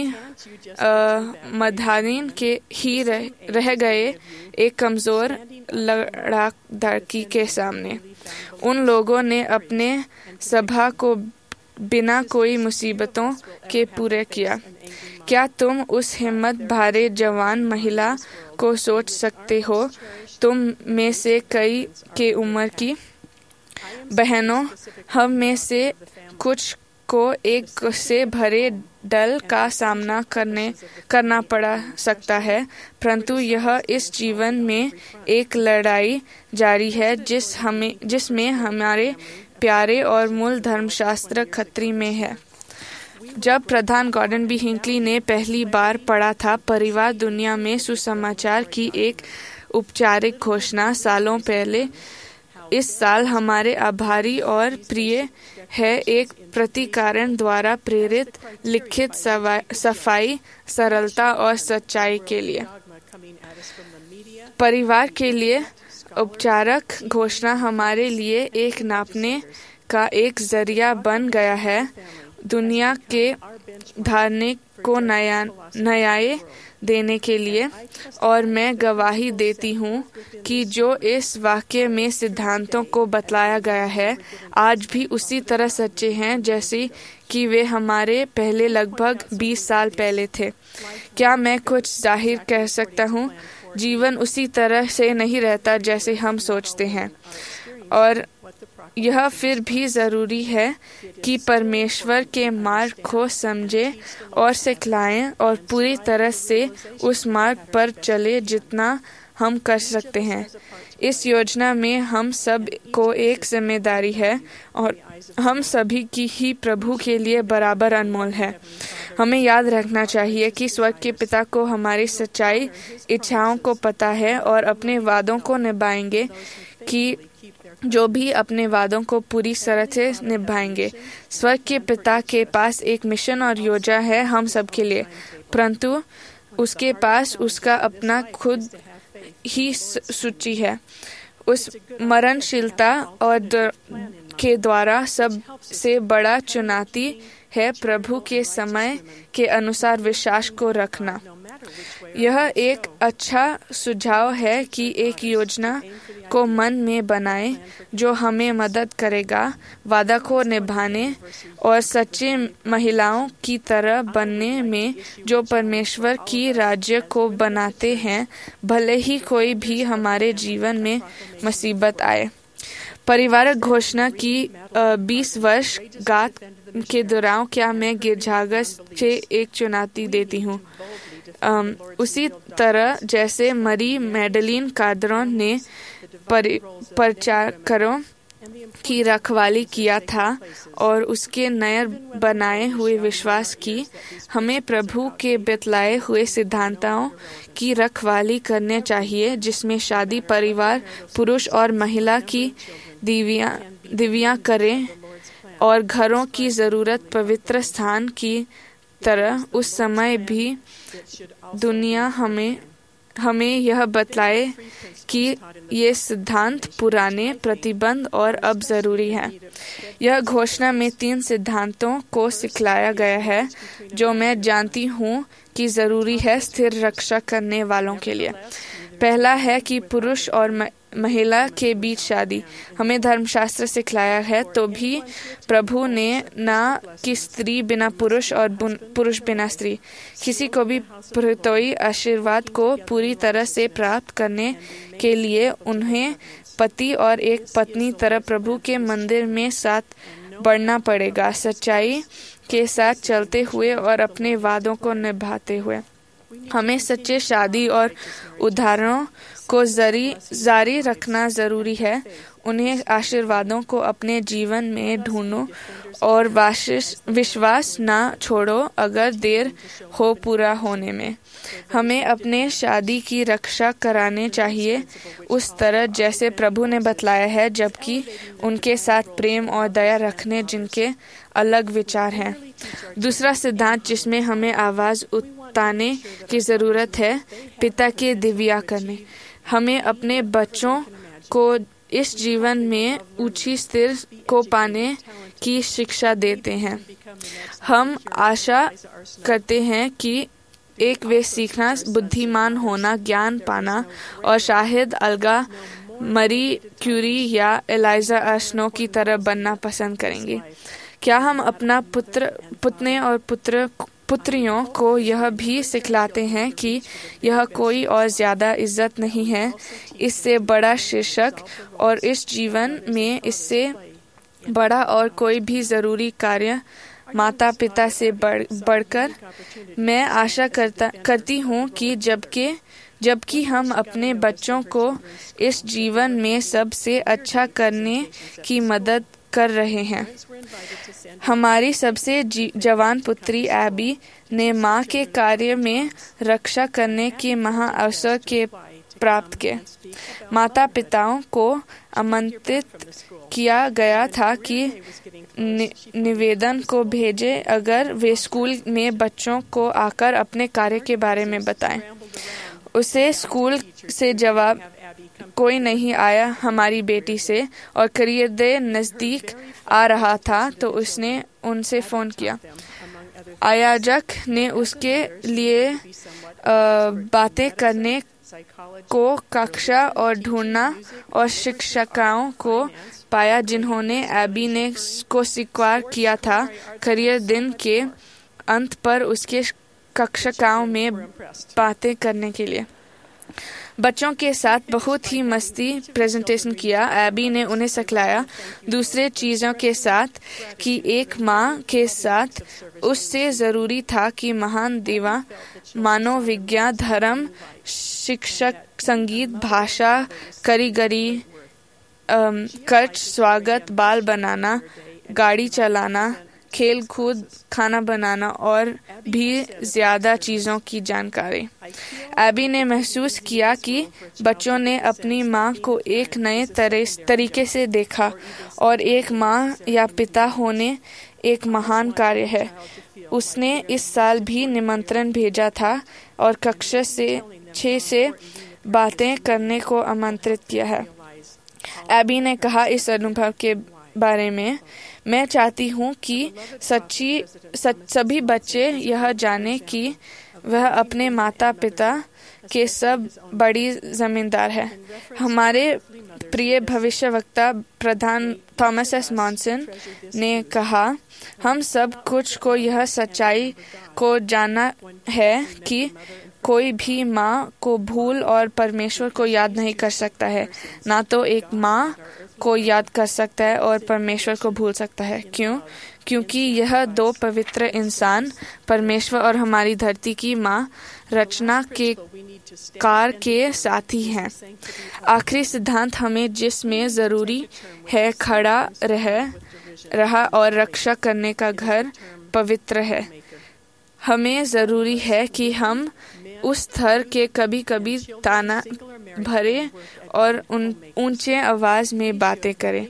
मधानीन के ही रह गए एक कमजोर लड़ाकी के सामने। उन लोगों ने अपने सभा को बिना कोई मुसीबतों के पूरे किया। क्या तुम उस हिम्मत भारे जवान महिला को सोच सकते हो? तुम में से कई के उम्र की बहनों, हम में से कुछ को एक से भरे डल का सामना करना पड़ सकता है, परंतु यह इस जीवन में एक लड़ाई जारी है जिसमें हमारे प्यारे और मूल धर्मशास्त्र खतरे में है। जब प्रधान गॉर्डन बी हिंकली ने पहली बार पढ़ा था परिवार दुनिया में सुसमाचार की एक औपचारिक घोषणा सालों पहले, इस साल हमारे आभारी और प्रिय है एक प्रतिकारण द्वारा प्रेरित लिखित सफाई, सरलता और सच्चाई के लिए। परिवार के लिए औपचारिक घोषणा हमारे लिए एक नापने का एक जरिया बन गया है, दुनिया के धार्मिक को न्याय देने के लिए। और मैं गवाही देती हूँ कि जो इस वाक्य में सिद्धांतों को बतलाया गया है आज भी उसी तरह सच्चे हैं जैसे कि वे हमारे पहले लगभग 20 साल पहले थे। क्या मैं कुछ जाहिर कह सकता हूँ? जीवन उसी तरह से नहीं रहता जैसे हम सोचते हैं, और यह फिर भी जरूरी है कि परमेश्वर के मार्ग को समझे और सिखलाएं और पूरी तरह से उस मार्ग पर चले जितना हम कर सकते हैं। इस योजना में हम सब को एक जिम्मेदारी है और हम सभी की ही प्रभु के लिए बराबर अनमोल है। हमें याद रखना चाहिए कि स्वर्ग के पिता को हमारी सच्चाई इच्छाओं को पता है और अपने वादों को निभाएंगे कि जो भी अपने वादों को पूरी तरह से निभाएंगे। स्वर्ग के पिता के पास एक मिशन और योजना है हम सब के लिए, परंतु उसके पास उसका अपना खुद ही सूची है। उस मरणशीलता और के द्वारा सबसे बड़ा चुनौती है प्रभु के समय के अनुसार विश्वास को रखना। यह एक अच्छा सुझाव है कि एक योजना को मन में बनाएं जो हमें मदद करेगा वादा को निभाने और सच्चे महिलाओं की तरह बनने में जो परमेश्वर की राज्य को बनाते हैं, भले ही कोई भी हमारे जीवन में मुसीबत आए। पारिवारिक घोषणा की 20 वर्ष गात के दौरान क्या मैं गिरजाघर से एक चुनौती देती हूँ, उसी तरह जैसे मरी मैडलिन कार्डोन ने प्रचारकों की रखवाली किया था और उसके नए बनाए हुए विश्वास की, हमें प्रभु के बतलाए हुए सिद्धांतों की रखवाली करने चाहिए, जिसमें शादी, परिवार, पुरुष और महिला की दिव्या करें और घरों की जरूरत पवित्र स्थान की तरह। उस समय भी दुनिया हमें यह बतलाए कि ये सिद्धांत पुराने, प्रतिबंध और अब जरूरी है। यह घोषणा में 3 सिद्धांतों को सिखलाया गया है जो मैं जानती हूँ कि जरूरी है स्थिर रक्षा करने वालों के लिए। पहला है कि पुरुष और महिला के बीच शादी। हमें धर्मशास्त्र सिखलाया है तो भी प्रभु ने ना कि स्त्री बिना पुरुष और पुरुष बिना स्त्री। किसी को भी प्रतोई आशीर्वाद को पूरी तरह से प्राप्त करने के लिए उन्हें पति और एक पत्नी तरह प्रभु के मंदिर में साथ बढ़ना पड़ेगा, सच्चाई के साथ चलते हुए और अपने वादों को निभाते हुए। हमें सच्चे शादी और उदाहरणों को जारी रखना जरूरी है। उन्हें आशीर्वादों को अपने जीवन में ढूंढो और विश्वास ना छोड़ो अगर देर हो पूरा होने में। हमें अपने शादी की रक्षा कराने चाहिए उस तरह जैसे प्रभु ने बतलाया है, जबकि उनके साथ प्रेम और दया रखने जिनके अलग विचार हैं। दूसरा सिद्धांत जिसमें हमें आवाज उठाने की जरूरत है, पिता के दिव्या करने। हमें अपने बच्चों को इस जीवन में ऊंची स्थिर को पाने की शिक्षा देते हैं। हम आशा करते हैं कि एक वे सीखना, बुद्धिमान होना, ज्ञान पाना और शायद अलगा मरी क्यूरी या एलिजा अर्शनो की तरह बनना पसंद करेंगे। क्या हम अपना पुतने और पुत्रियों को यह भी सिखलाते हैं कि यह कोई और ज्यादा इज्जत नहीं है, इससे बड़ा शीर्षक और इस जीवन में इससे बड़ा और कोई भी जरूरी कार्य माता पिता से बढ़कर। मैं आशा करती हूँ कि जबकि हम अपने बच्चों को इस जीवन में सबसे अच्छा करने की मदद कर रहे हैं। हमारी सबसे जवान पुत्री एबी ने माँ के कार्य में रक्षा करने के महा अवसर के प्राप्त किए। माता पिताओं को आमंत्रित किया गया था कि निवेदन को भेजें अगर वे स्कूल में बच्चों को आकर अपने कार्य के बारे में बताएं। उसे स्कूल से जवाब कोई नहीं आया हमारी बेटी से, और करियर डे नजदीक आ रहा था तो उसने उनसे फोन किया। आयोजक ने उसके लिए बातें करने को कक्षा और ढूंढना और शिक्षकों को पाया जिन्होंने एबी ने को स्वीकार किया था। करियर दिन के अंत पर उसके कक्षाओं में बातें करने के लिए बच्चों के साथ बहुत ही मस्ती प्रेजेंटेशन किया। एबी ने उन्हें सिखलाया दूसरे चीजों के साथ कि एक माँ के साथ उससे जरूरी था कि महान दीवा मानव विज्ञान, धर्म, शिक्षक, संगीत, भाषा, कारीगरी, खर्च, स्वागत, बाल बनाना, गाड़ी चलाना, खेल कूद, खाना बनाना और भी ज्यादा चीजों की जानकारी। एबी ने महसूस किया कि बच्चों ने अपनी माँ को एक नए तरीके से देखा और एक माँ या पिता होने एक महान कार्य है। उसने इस साल भी निमंत्रण भेजा था और कक्षा से 6 से बातें करने को आमंत्रित किया है। एबी ने कहा, इस अनुभव के बारे में मैं चाहती हूँ कि सभी बच्चे यह जाने कि वह अपने माता पिता के सब बड़ी जमींदार है। हमारे प्रिय भविष्यवक्ता प्रधान थॉमस एस मॉनसन ने कहा, हम सब कुछ को यह सच्चाई को जानना है कि कोई भी माँ को भूल और परमेश्वर को याद नहीं कर सकता है, ना तो एक माँ को याद कर सकता है और परमेश्वर को भूल सकता है। क्यों? क्योंकि यह 2 पवित्र इंसान, परमेश्वर और हमारी धरती की माँ, रचना के कार के साथी हैं। आखिरी सिद्धांत हमें जिसमें ज़रूरी है खड़ा रहा और रक्षा करने का घर पवित्र है। हमें ज़रूरी है कि हम उस स्तर के कभी कभी ताना भरे और ऊंचे आवाज में बातें करें।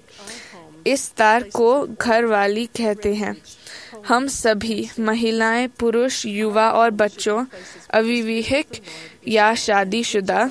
इस तार को घरवाली कहते हैं। हम सभी महिलाएं, पुरुष, युवा और बच्चों, अविवाहित या शादीशुदा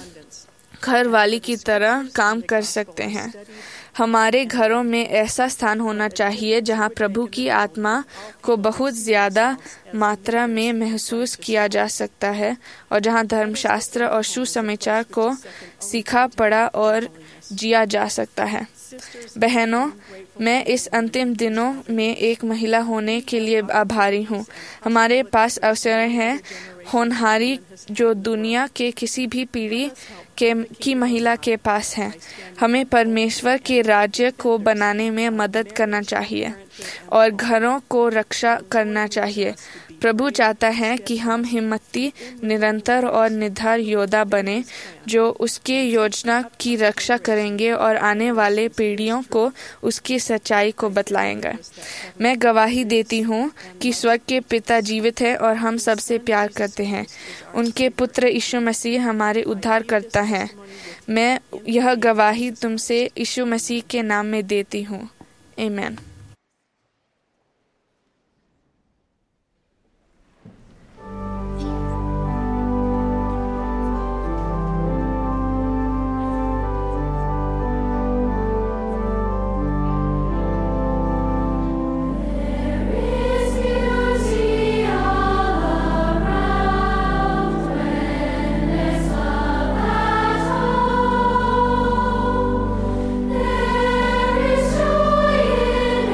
घरवाली की तरह काम कर सकते हैं। हमारे घरों में ऐसा स्थान होना चाहिए जहां प्रभु की आत्मा को बहुत ज़्यादा मात्रा में महसूस किया जा सकता है और जहां धर्मशास्त्र और सुसमाचार को सीखा पढ़ा और जिया जा सकता है। बहनों, मैं इस अंतिम दिनों में एक महिला होने के लिए आभारी हूँ। हमारे पास अवसर है होनहारी जो दुनिया के किसी भी पीढ़ी की महिला के पास है। हमें परमेश्वर के राज्य को बनाने में मदद करना चाहिए और घरों को रक्षा करना चाहिए। प्रभु चाहता है कि हम हिम्मती, निरंतर और निर्धार योद्धा बने जो उसके योजना की रक्षा करेंगे और आने वाले पीढ़ियों को उसकी सच्चाई को बतलाएंगे। मैं गवाही देती हूँ कि स्वर्ग के पिता जीवित है और हम सबसे प्यार करते हैं। उनके पुत्र यीशु मसीह हमारे उद्धार करता है। मैं यह गवाही तुमसे यीशु मसीह के नाम में देती हूँ। आमीन। There is joy in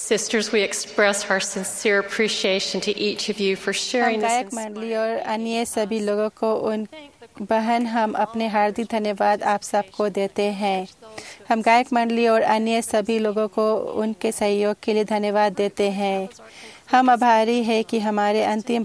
Sisters, we express our sincere appreciation to each of you for sharing गायक this. मंडली और अन्य सभी लोगों को उन बहन हम अपने हार्दिक धन्यवाद आप सबको देते हैं। हम गायक मंडली और अन्य सभी लोगों को उनके सहयोग के लिए धन्यवाद देते हैं। हम आभारी हैं कि हमारे अंतिम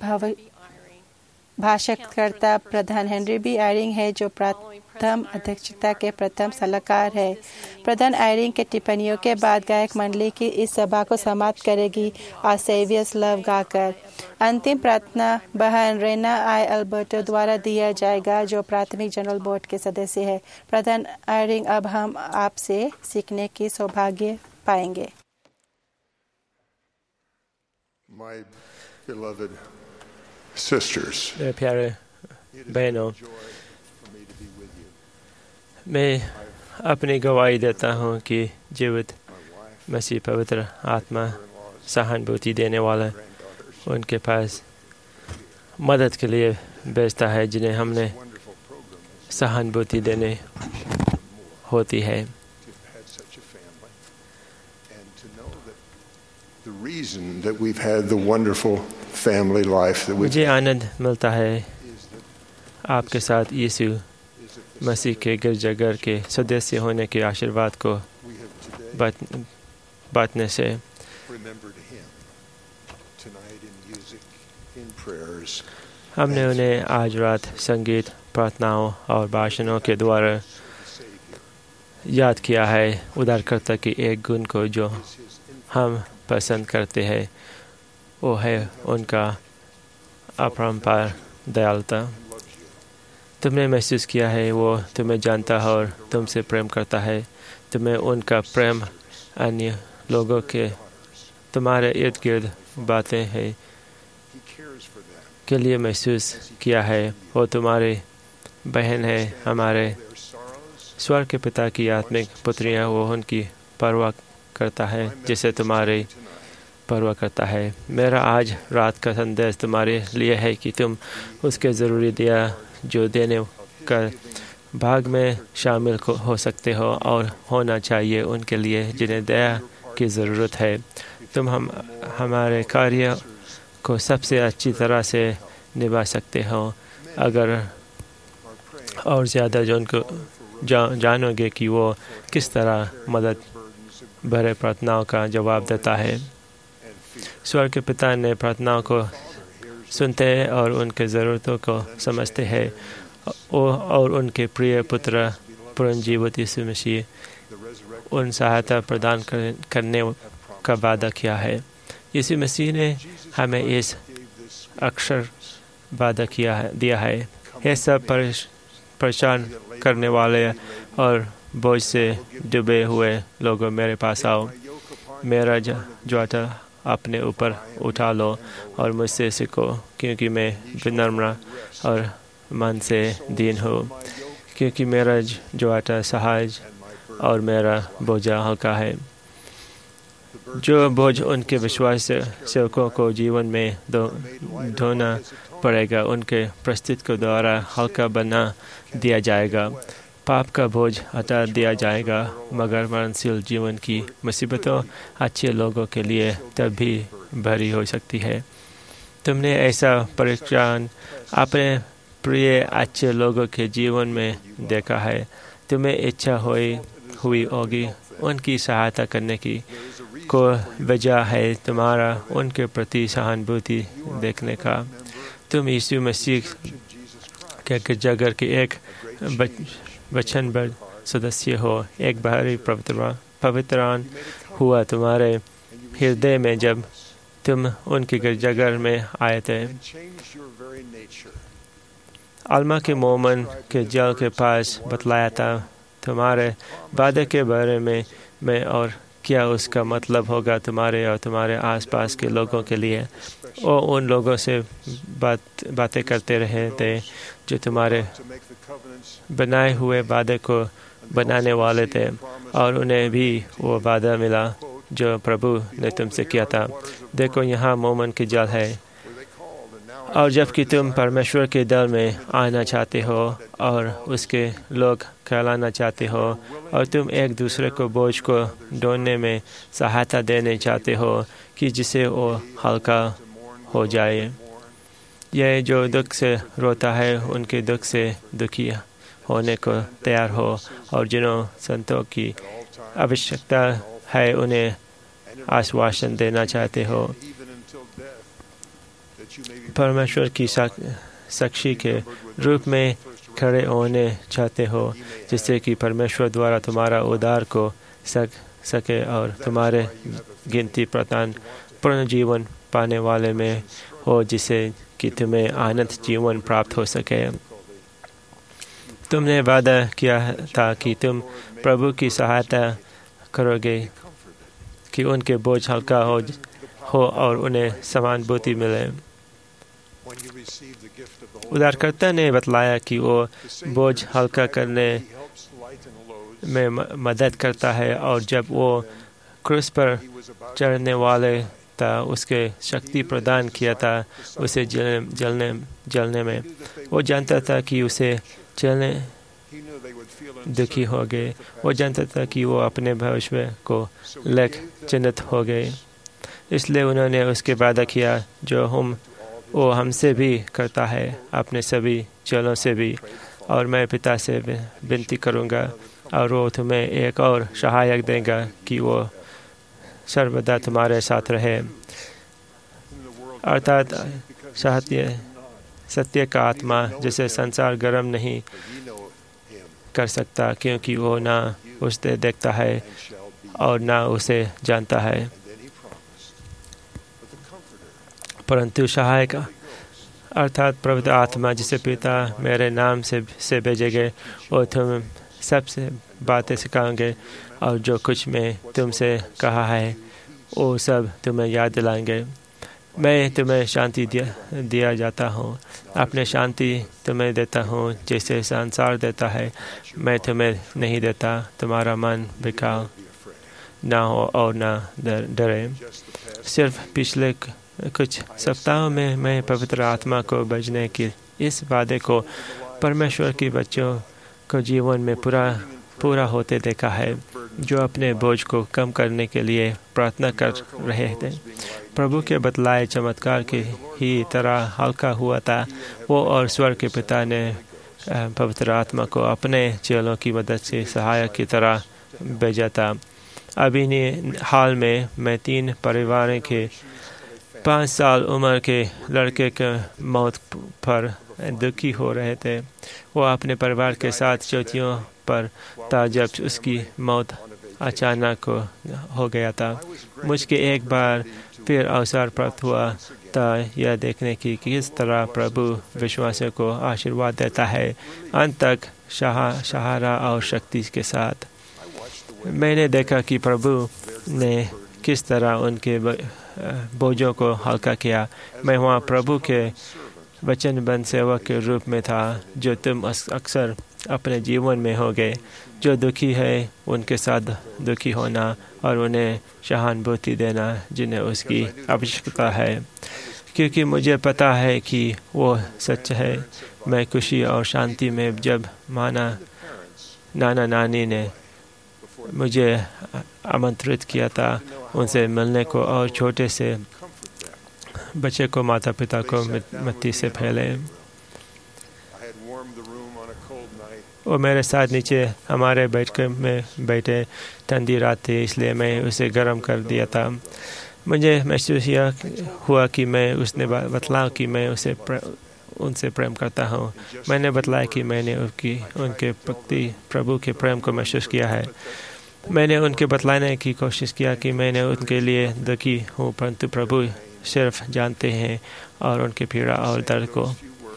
भाषणकर्ता प्रधान हेनरी बी आयरिंग है जो प्रथम अध्यक्षता के प्रथम सलाहकार है। प्रधान आयरिंग के टिप्पणियों के बाद गायक मंडली की इस सभा को समाप्त करेगी और सेवियर्स लव गाकर। अंतिम प्रार्थना बहन रेना आई अल्बर्टो द्वारा दिया जाएगा जो प्राथमिक जनरल बोर्ड के सदस्य है। प्रधान आयरिंग, अब हम आपसे सीखने की सौभाग्य पाएंगे। My beloved sisters, मेरे प्यारे बहनों, मैं अपनी गवाही देता हूँ कि जीवित मसीह पवित्र आत्मा सहानुभूति देने वाला उनके पास मदद के लिए भेजता है जिन्हें हमने सहानुभूति देने होती है। the reason that we've had the wonderful family life that we've मुझे आनंद मिलता है आपके साथ यीशु मसीह के गिरजाघर के सदस्य होने के आशीर्वाद को बांटने से। हमने उन्हें आज रात संगीत, प्रार्थनाओं और भाषणों के द्वारा याद किया है उद्धारकर्ता के एक गुण को जो हम पसंद करते हैं, वो है उनका अपरंपार दयालुता। तुमने महसूस किया है वो तुम्हें जानता है और तुमसे प्रेम करता है। तुम्हें उनका प्रेम अन्य लोगों के तुम्हारे इर्द गिर्द बातें हैं के लिए महसूस किया है। वो तुम्हारी बहन है। हमारे स्वर्ग के पिता की आत्मिक पुत्रियाँ, वो उनकी परवाह करता है जैसे तुम्हारी परवाह करता है। मेरा आज रात का संदेश तुम्हारे लिए है कि तुम उसके ज़रूरी दिया जो देने का भाग में शामिल हो सकते हो और होना चाहिए उनके लिए जिन्हें दया की ज़रूरत है। तुम हमारे कार्य को सबसे अच्छी तरह से निभा सकते हो अगर और ज़्यादा जानोगे कि वो किस तरह मदद भरे प्रार्थनाओं का जवाब देता है। स्वर्ग के पिता ने प्रार्थनाओं को सुनते हैं और उनके ज़रूरतों को समझते हैं और उनके प्रिय पुत्र पुनर्जीवित यीशु मसीह उन सहायता प्रदान करने का वादा किया है। यीशु मसीह ने हमें इस अक्षर वादा दिया है। ये सब परेशान करने वाले और बोझ से डूबे हुए लोगों, मेरे पास आओ। मेरा ज्वाटा अपने ऊपर उठा लो और मुझसे सीखो, क्योंकि मैं विनम्र और मन से दीन हूँ। क्योंकि मेरा ज्वाटा सहज और मेरा बोझा हल्का है। जो बोझ उनके विश्वास सेवकों को जीवन में ढोना पड़ेगा, उनके प्रस्तुत के द्वारा हल्का बना दिया जाएगा। पाप का बोझ हटा दिया जाएगा, मगर मरणशील जीवन की मुसीबतों अच्छे लोगों के लिए तब भी भरी हो सकती है। तुमने ऐसा परेशान अपने प्रिय अच्छे लोगों के जीवन में देखा है। तुम्हें इच्छा हुई होगी उनकी सहायता करने की। को वजह है तुम्हारा उनके प्रति सहानुभूति देखने का। तुम यीशु मसीह के गिरजाघर के एक वचनबद्ध सदस्य हो। एक बाहरी पवित्रान हुआ तुम्हारे हृदय में जब तुम उनके गिरजाघर में आए थे। अल्मा के मोमन के जल के पास बतलाया था तुम्हारे वादे के बारे में और क्या उसका मतलब होगा तुम्हारे और तुम्हारे आसपास के लोगों के लिए। वो उन लोगों से बातें करते रहे थे जो तुम्हारे बनाए हुए वादे को बनाने वाले थे, और उन्हें भी वो वादा मिला जो प्रभु ने तुमसे किया था। देखो, यहाँ मोमन की जल है और जबकि तुम परमेश्वर के दल में आना चाहते हो और उसके लोग कहलाना चाहते हो और तुम एक दूसरे को बोझ को ढोने में सहायता देने चाहते हो कि जिससे वो हल्का हो जाए। यह जो दुख से रोता है उनके दुख से दुखी होने को तैयार हो और जिन्हों संतों की आवश्यकता है उन्हें आश्वासन देना चाहते हो। परमेश्वर की साक्षी के रूप में खड़े होने चाहते हो जिससे कि परमेश्वर द्वारा तुम्हारा उद्धार को सके और तुम्हारे गिनती प्रदान पूर्ण जीवन पाने वाले में हो जिससे कि तुम्हें अनंत जीवन प्राप्त हो सके। तुमने वादा किया था कि तुम प्रभु की सहायता करोगे कि उनके बोझ हल्का हो और उन्हें सहानुभूति मिले। उद्धारकर्ता ने बतलाया कि वो बोझ हल्का करने में मदद करता है और जब वो क्रूस पर चढ़ने वाले था उसके शक्ति प्रदान किया था उसे जलने में। वो जानता था कि उसे चलने दुखी हो गए। वो जानता था कि वो अपने भविष्य को लेकर चिन्हित हो गए, इसलिए उन्होंने उसके वादा किया जो वो हमसे भी करता है अपने सभी चलों से भी। और मैं पिता से विनती करूँगा और वो तुम्हें एक और सहायक देगा कि वो सर्वदा तुम्हारे साथ रहे, अर्थात सत्य का आत्मा जिसे संसार गर्म नहीं कर सकता क्योंकि वो ना उसे देखता है और ना उसे जानता है। परंतु सहायक अर्थात पवित्र आत्मा जिसे पिता मेरे नाम से भेजेंगे वो तुम सबसे बातें सिखाएंगे और जो कुछ मैं तुमसे कहा है वो सब तुम्हें याद दिलाएंगे। मैं तुम्हें शांति दिया जाता हूँ, अपने शांति तुम्हें देता हूँ जैसे संसार देता है। मैं तुम्हें नहीं देता, तुम्हारा मन बेकार ना हो और ना डरे। सिर्फ पिछले कुछ सप्ताहों में मैं पवित्र आत्मा को भेजने की इस वादे को परमेश्वर के बच्चों को जीवन में पूरा होते देखा है जो अपने बोझ को कम करने के लिए प्रार्थना कर रहे थे। प्रभु के बतलाए चमत्कार की ही तरह हल्का हुआ था वो और स्वर्ग के पिता ने पवित्र आत्मा को अपने चेलों की मदद से सहायक की तरह भेजा था। अभी हाल में मैं 3 परिवारों के 5 साल उम्र के लड़के के मौत पर दुखी हो रहे थे। वो अपने परिवार के साथ चौथियों पर था जब उसकी मौत अचानक हो गया था। मुझे एक बार फिर अवसर प्राप्त हुआ था यह देखने की किस तरह प्रभु विश्वासियों को आशीर्वाद देता है अंत तक सहारा और शक्ति के साथ। मैंने देखा कि प्रभु ने किस तरह उनके बोझों को हल्का किया। मैं वहाँ प्रभु के वचनबद्ध सेवक के रूप में था जो तुम अक्सर अपने जीवन में होगे। जो दुखी है उनके साथ दुखी होना और उन्हें सहानुभूति देना जिन्हें उसकी आवश्यकता है, क्योंकि मुझे पता है कि वो सच है। मैं खुशी और शांति में जब नाना नानी ने मुझे आमंत्रित किया था उनसे मिलने को और छोटे से बच्चे को माता पिता को मिट्टी से फैले। वो मेरे साथ नीचे हमारे बैठक में बैठे। ठंडी रात थी इसलिए मैं उसे गर्म कर दिया था। मुझे महसूस हुआ कि मैं उसने बतलाया कि मैं उनसे प्रेम करता हूँ। मैंने बतलाया कि मैंने उनके प्रति प्रभु के प्रेम को महसूस किया है। मैंने उनके बतलाने की कोशिश किया कि मैंने उनके लिए दुखी हूँ, परंतु प्रभु सिर्फ जानते हैं और उनके पीड़ा और दर्द को।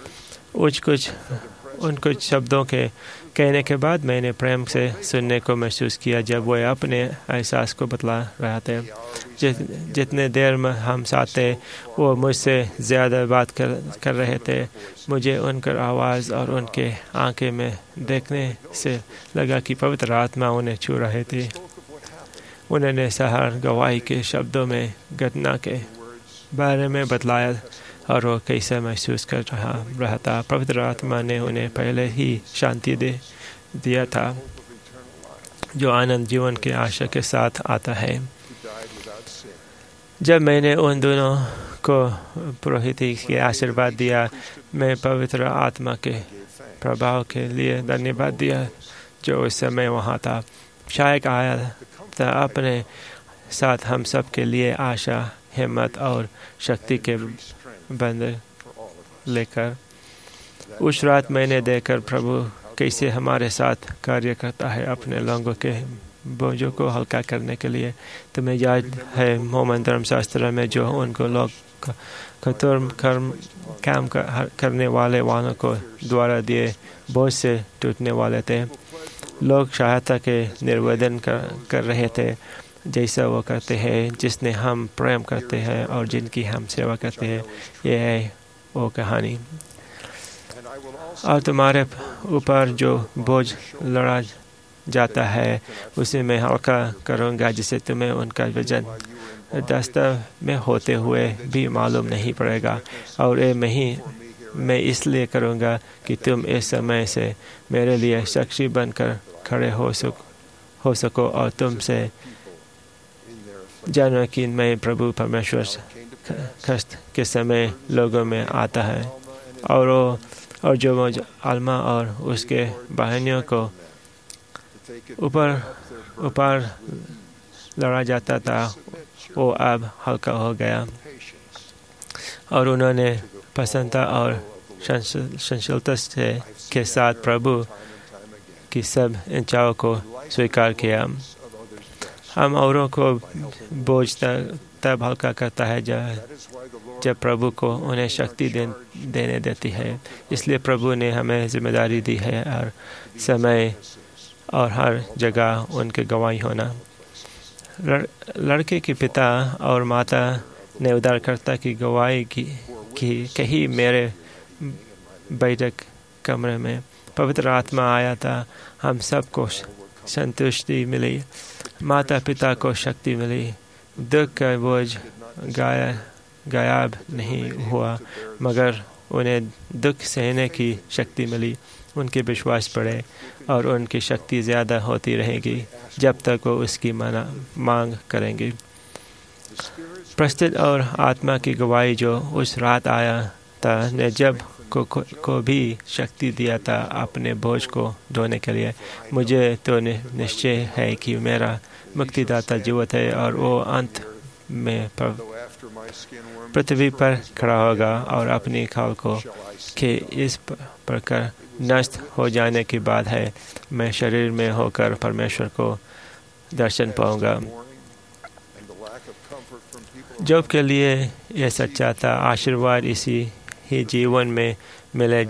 उन कुछ शब्दों के कहने के बाद मैंने प्रेम से सुनने को महसूस किया जब वो अपने एहसास को बतला रहे थे। जितने देर में हम साथ थे वो मुझसे ज़्यादा बात कर रहे थे। मुझे उनकी आवाज़ और उनके आंखें में देखने से लगा कि पवित्र आत्मा उन्हें छू रहे थे। उन्होंने सहर गवाही के शब्दों में घटना के बारे में बतलाया और वो कैसा महसूस कर रहा था। पवित्र आत्मा ने उन्हें पहले ही शांति दिया था जो आनंद जीवन की आशा के साथ आता है। जब मैंने उन दोनों को पुरोहिती के आशीर्वाद दिया, मैं पवित्र आत्मा के प्रभाव के लिए धन्यवाद दिया जो उस समय वहाँ था। शायद आया था अपने साथ हम सब के लिए आशा, हिम्मत और शक्ति के बंधन लेकर। उस रात मैंने देखकर प्रभु कैसे हमारे साथ कार्य करता है अपने लोगों के बोझों को हल्का करने के लिए। तुम्हें याद है मोमन धर्मशास्त्र में जो उनको लोग कठोर काम करने वालों को द्वारा दिए बोझ से टूटने वाले थे। लोग सहायता के निवेदन कर रहे थे जैसा वो करते हैं जिसने हम प्रेम करते हैं और जिनकी हम सेवा करते हैं। ये है वो कहानी। और तुम्हारे ऊपर जो बोझ लड़ा जाता है उसे मैं हल्का करूँगा जिससे तुम्हें उनका वजन रास्ता में होते हुए भी मालूम नहीं पड़ेगा। और ये मैं इसलिए करूँगा कि तुम इस समय से मेरे लिए साक्षी बनकर खड़े हो सको और तुमसे जानो कि मैं प्रभु परमेश्वर कष्ट के समय लोगों में आता है। और जो मुझ आल्मा और उसके बहनियों को ऊपर लड़ा जाता था वो अब हल्का हो गया और उन्होंने प्रसन्नता और संशीलता के साथ प्रभु की सब इच्छाओं को स्वीकार किया। हम औरों को बोझ तब हल्का करता है जब प्रभु को उन्हें शक्ति देने देती है। इसलिए प्रभु ने हमें जिम्मेदारी दी है हर समय और हर जगह उनके गवाही होना। लड़के के पिता और माता ने उद्धारकर्ता की गवाही की कही मेरे बैठक कमरे में पवित्र आत्मा आया था। हम सबको संतुष्टि मिली, माता पिता को शक्ति मिली, दुख का बोझ गायब नहीं हुआ मगर उन्हें दुख सहने की शक्ति मिली। उनके विश्वास बढ़े और उनकी शक्ति ज़्यादा होती रहेगी जब तक वो उसकी मांग करेंगे। प्रस्तुत और आत्मा की गवाही जो उस रात आया था ने जब को भी शक्ति दिया था अपने बोझ को ढोने के लिए। मुझे तो निश्चय है कि मेरा मुक्तिदाता जीवित है और वो अंत में पृथ्वी पर खड़ा होगा और अपनी खाल को के इस प्रकार नष्ट हो जाने के बाद है मैं शरीर में होकर परमेश्वर को दर्शन पाऊंगा। जॉब के लिए यह सच्चा था। आशीर्वाद इसी ही जीवन में मिले।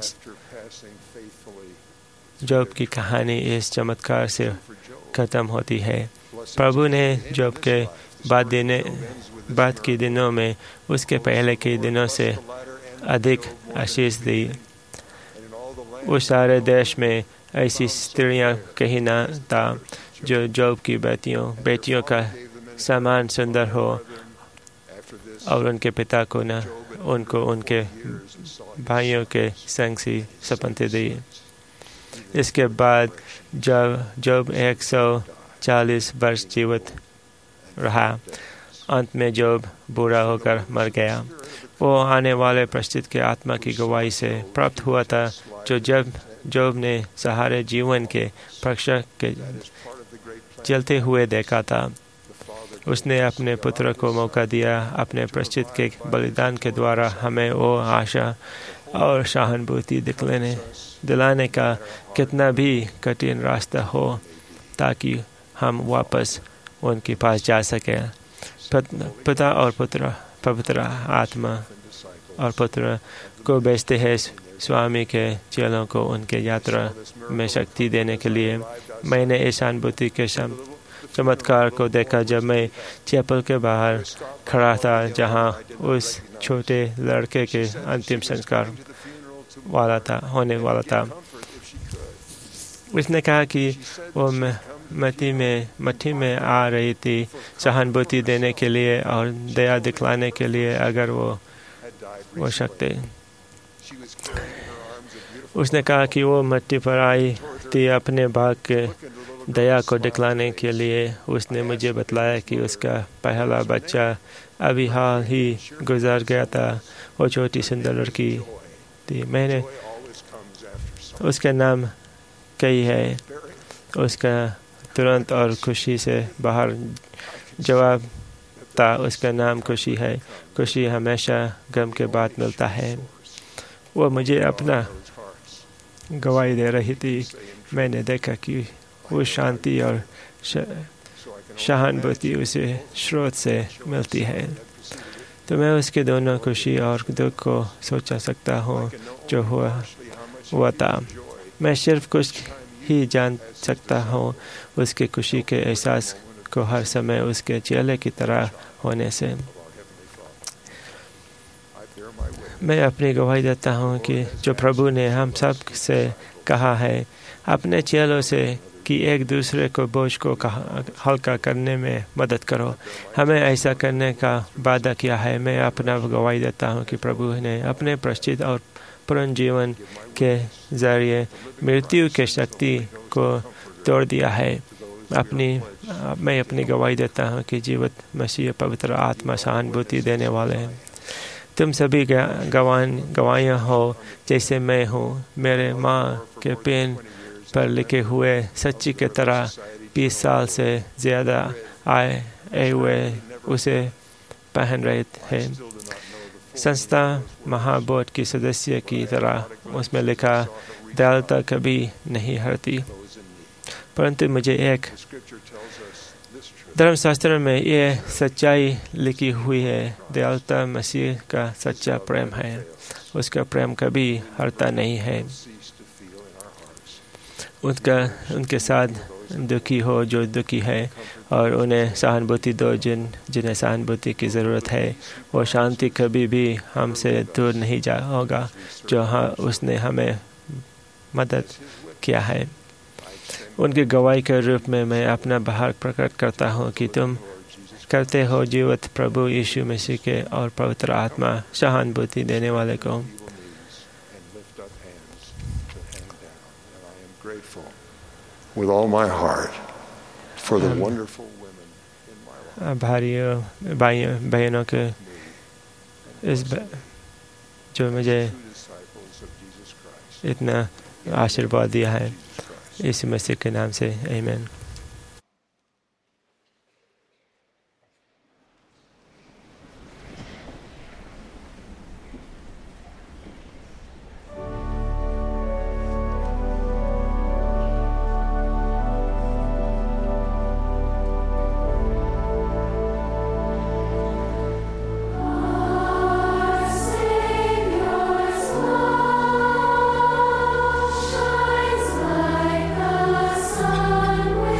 जॉब की कहानी इस चमत्कार से खत्म होती है। प्रभु ने जॉब के बाद के दिनों में उसके पहले के दिनों से अधिक आशीष दी। उस सारे देश में ऐसी स्त्रियां कहीं न था जो जॉब की बेटियों का समान सुंदर हो और उनके पिता को उनको उनके भाइयों के संग सी सपनते दी। इसके बाद जॉब 140 वर्ष जीवित रहा। अंत में जॉब बूढ़ा होकर मर गया। वो आने वाले प्रस्तुत के आत्मा की गवाही से प्राप्त हुआ था जो जब जॉब ने सहारे जीवन के परीक्षा के चलते हुए देखा था। उसने अपने पुत्र को मौका दिया। अपने प्रस्तुत के बलिदान के द्वारा हमें वो आशा और सहानुभूति दिलाने का कितना भी कठिन रास्ता हो ताकि हम वापस उनके पास जा सकें। पिता और पुत्र पवित्र आत्मा और पुत्र को भेजते हैं स्वामी के चेलों को उनके यात्रा में शक्ति देने के लिए। मैंने इस अनुभूति के चमत्कार को देखा जब मैं चैपल के बाहर खड़ा था जहां उस छोटे लड़के के अंतिम संस्कार होने वाला था। उसने कहा कि वो मट्टी में आ रही थी सहानुभूति देने के लिए और दया दिखलाने के लिए। अगर वो वो शक्ति। उसने कहा कि वो मिट्टी पर आई थी अपने भाग के दया को दिखलाने के लिए। उसने मुझे बतलाया कि उसका पहला बच्चा अभी हाल ही गुजर गया था। वो छोटी सुंदर लड़की थी। मैंने उसका नाम कही है। उसका तुरंत और खुशी से बाहर जवाब था, उसका नाम खुशी है। खुशी हमेशा गम के बाद मिलता है। वो मुझे अपना गवाही दे रही थी। मैंने देखा कि वो शांति और सहानुभूति उसे स्रोत से मिलती है। तो मैं उसके दोनों खुशी और दुख को सोचा सकता हूँ जो हुआ था। मैं सिर्फ कुछ ही जान सकता हूँ उसके खुशी के एहसास को हर समय उसके चेले की तरह होने से। मैं अपनी गवाही देता हूँ कि जो प्रभु ने हम सब से कहा है अपने चेलों से कि एक दूसरे को बोझ को हल्का करने में मदद करो, हमें ऐसा करने का वादा किया है। मैं अपना गवाही देता हूँ कि प्रभु ने अपने प्रायश्चित और पुनर्जीवन के जरिए मृत्यु के शक्ति को तोड़ दिया है। मैं अपनी गवाही देता हूँ कि जीवित मसीह पवित्र आत्मा सहानुभूति देने वाले हैं। तुम सभी गवाहियाँ हो जैसे मैं हूँ। मेरे माँ के पेन पर लिखे हुए सच्ची की तरह 20 साल से ज़्यादा आए हुए उसे पहन रहे थे। संस्था महाबोध की सदस्य की तरह उसमें लिखा, दयालुता कभी नहीं हारती। परंतु मुझे एक धर्मशास्त्र में यह सच्चाई लिखी हुई है, दयालुता मसीह का सच्चा प्रेम है। उसका प्रेम कभी हारता नहीं है। उनके साथ दुखी हो जो दुखी है और उन्हें सहानुभूति दो जिन्हें सहानुभूति की ज़रूरत है। वो शांति कभी भी हमसे दूर नहीं होगा जो उसने हमें मदद किया है। उनकी गवाही के रूप में मैं अपना भार प्रकट करता हूँ कि तुम करते हो जीवित प्रभु यीशु मसीह के और पवित्र आत्मा सहानुभूति देने वाले को। With all my heart for the wonderful women in my life. भाइयों बहनों के जो मुझे इतना आशीर्वाद दिया है, इस मसीह के नाम से आमीन। Shines like the sun.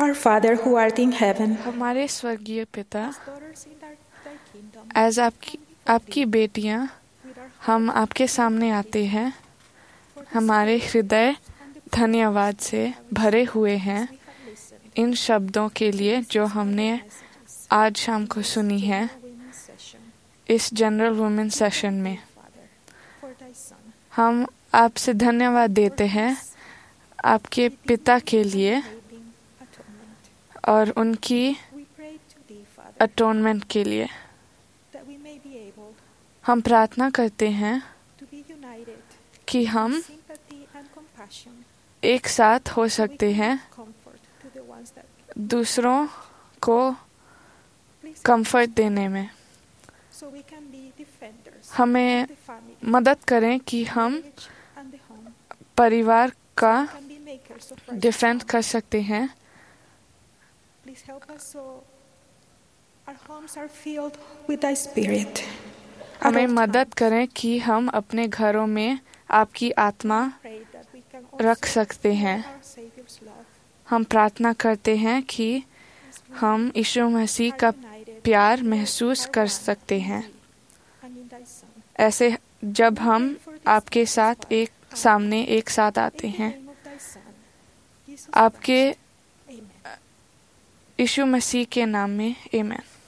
Our Father who art in heaven, हमारे स्वर्गीय पिता, एज आपकी बेटियां हम आपके सामने आते हैं, हमारे हृदय धन्यवाद से भरे हुए हैं इन शब्दों के लिए जो हमने आज शाम को सुनी है इस जनरल वुमेन सेशन में। हम आपसे धन्यवाद देते हैं आपके पिता के लिए और उनकी अटोनमेंट के लिए। हम प्रार्थना करते हैं कि हम एक साथ हो सकते हैं दूसरों को कंफर्ट देने में। हमें मदद करें कि हम परिवार का डिफेंड कर सकते हैं। हमें मदद करें कि हम अपने घरों में आपकी आत्मा रख सकते हैं। हम प्रार्थना करते हैं कि हम यीशु मसीह का प्यार महसूस कर सकते हैं, ऐसे जब हम आपके साथ एक साथ आते हैं। आपके यीशु मसीह के नाम में, आमीन।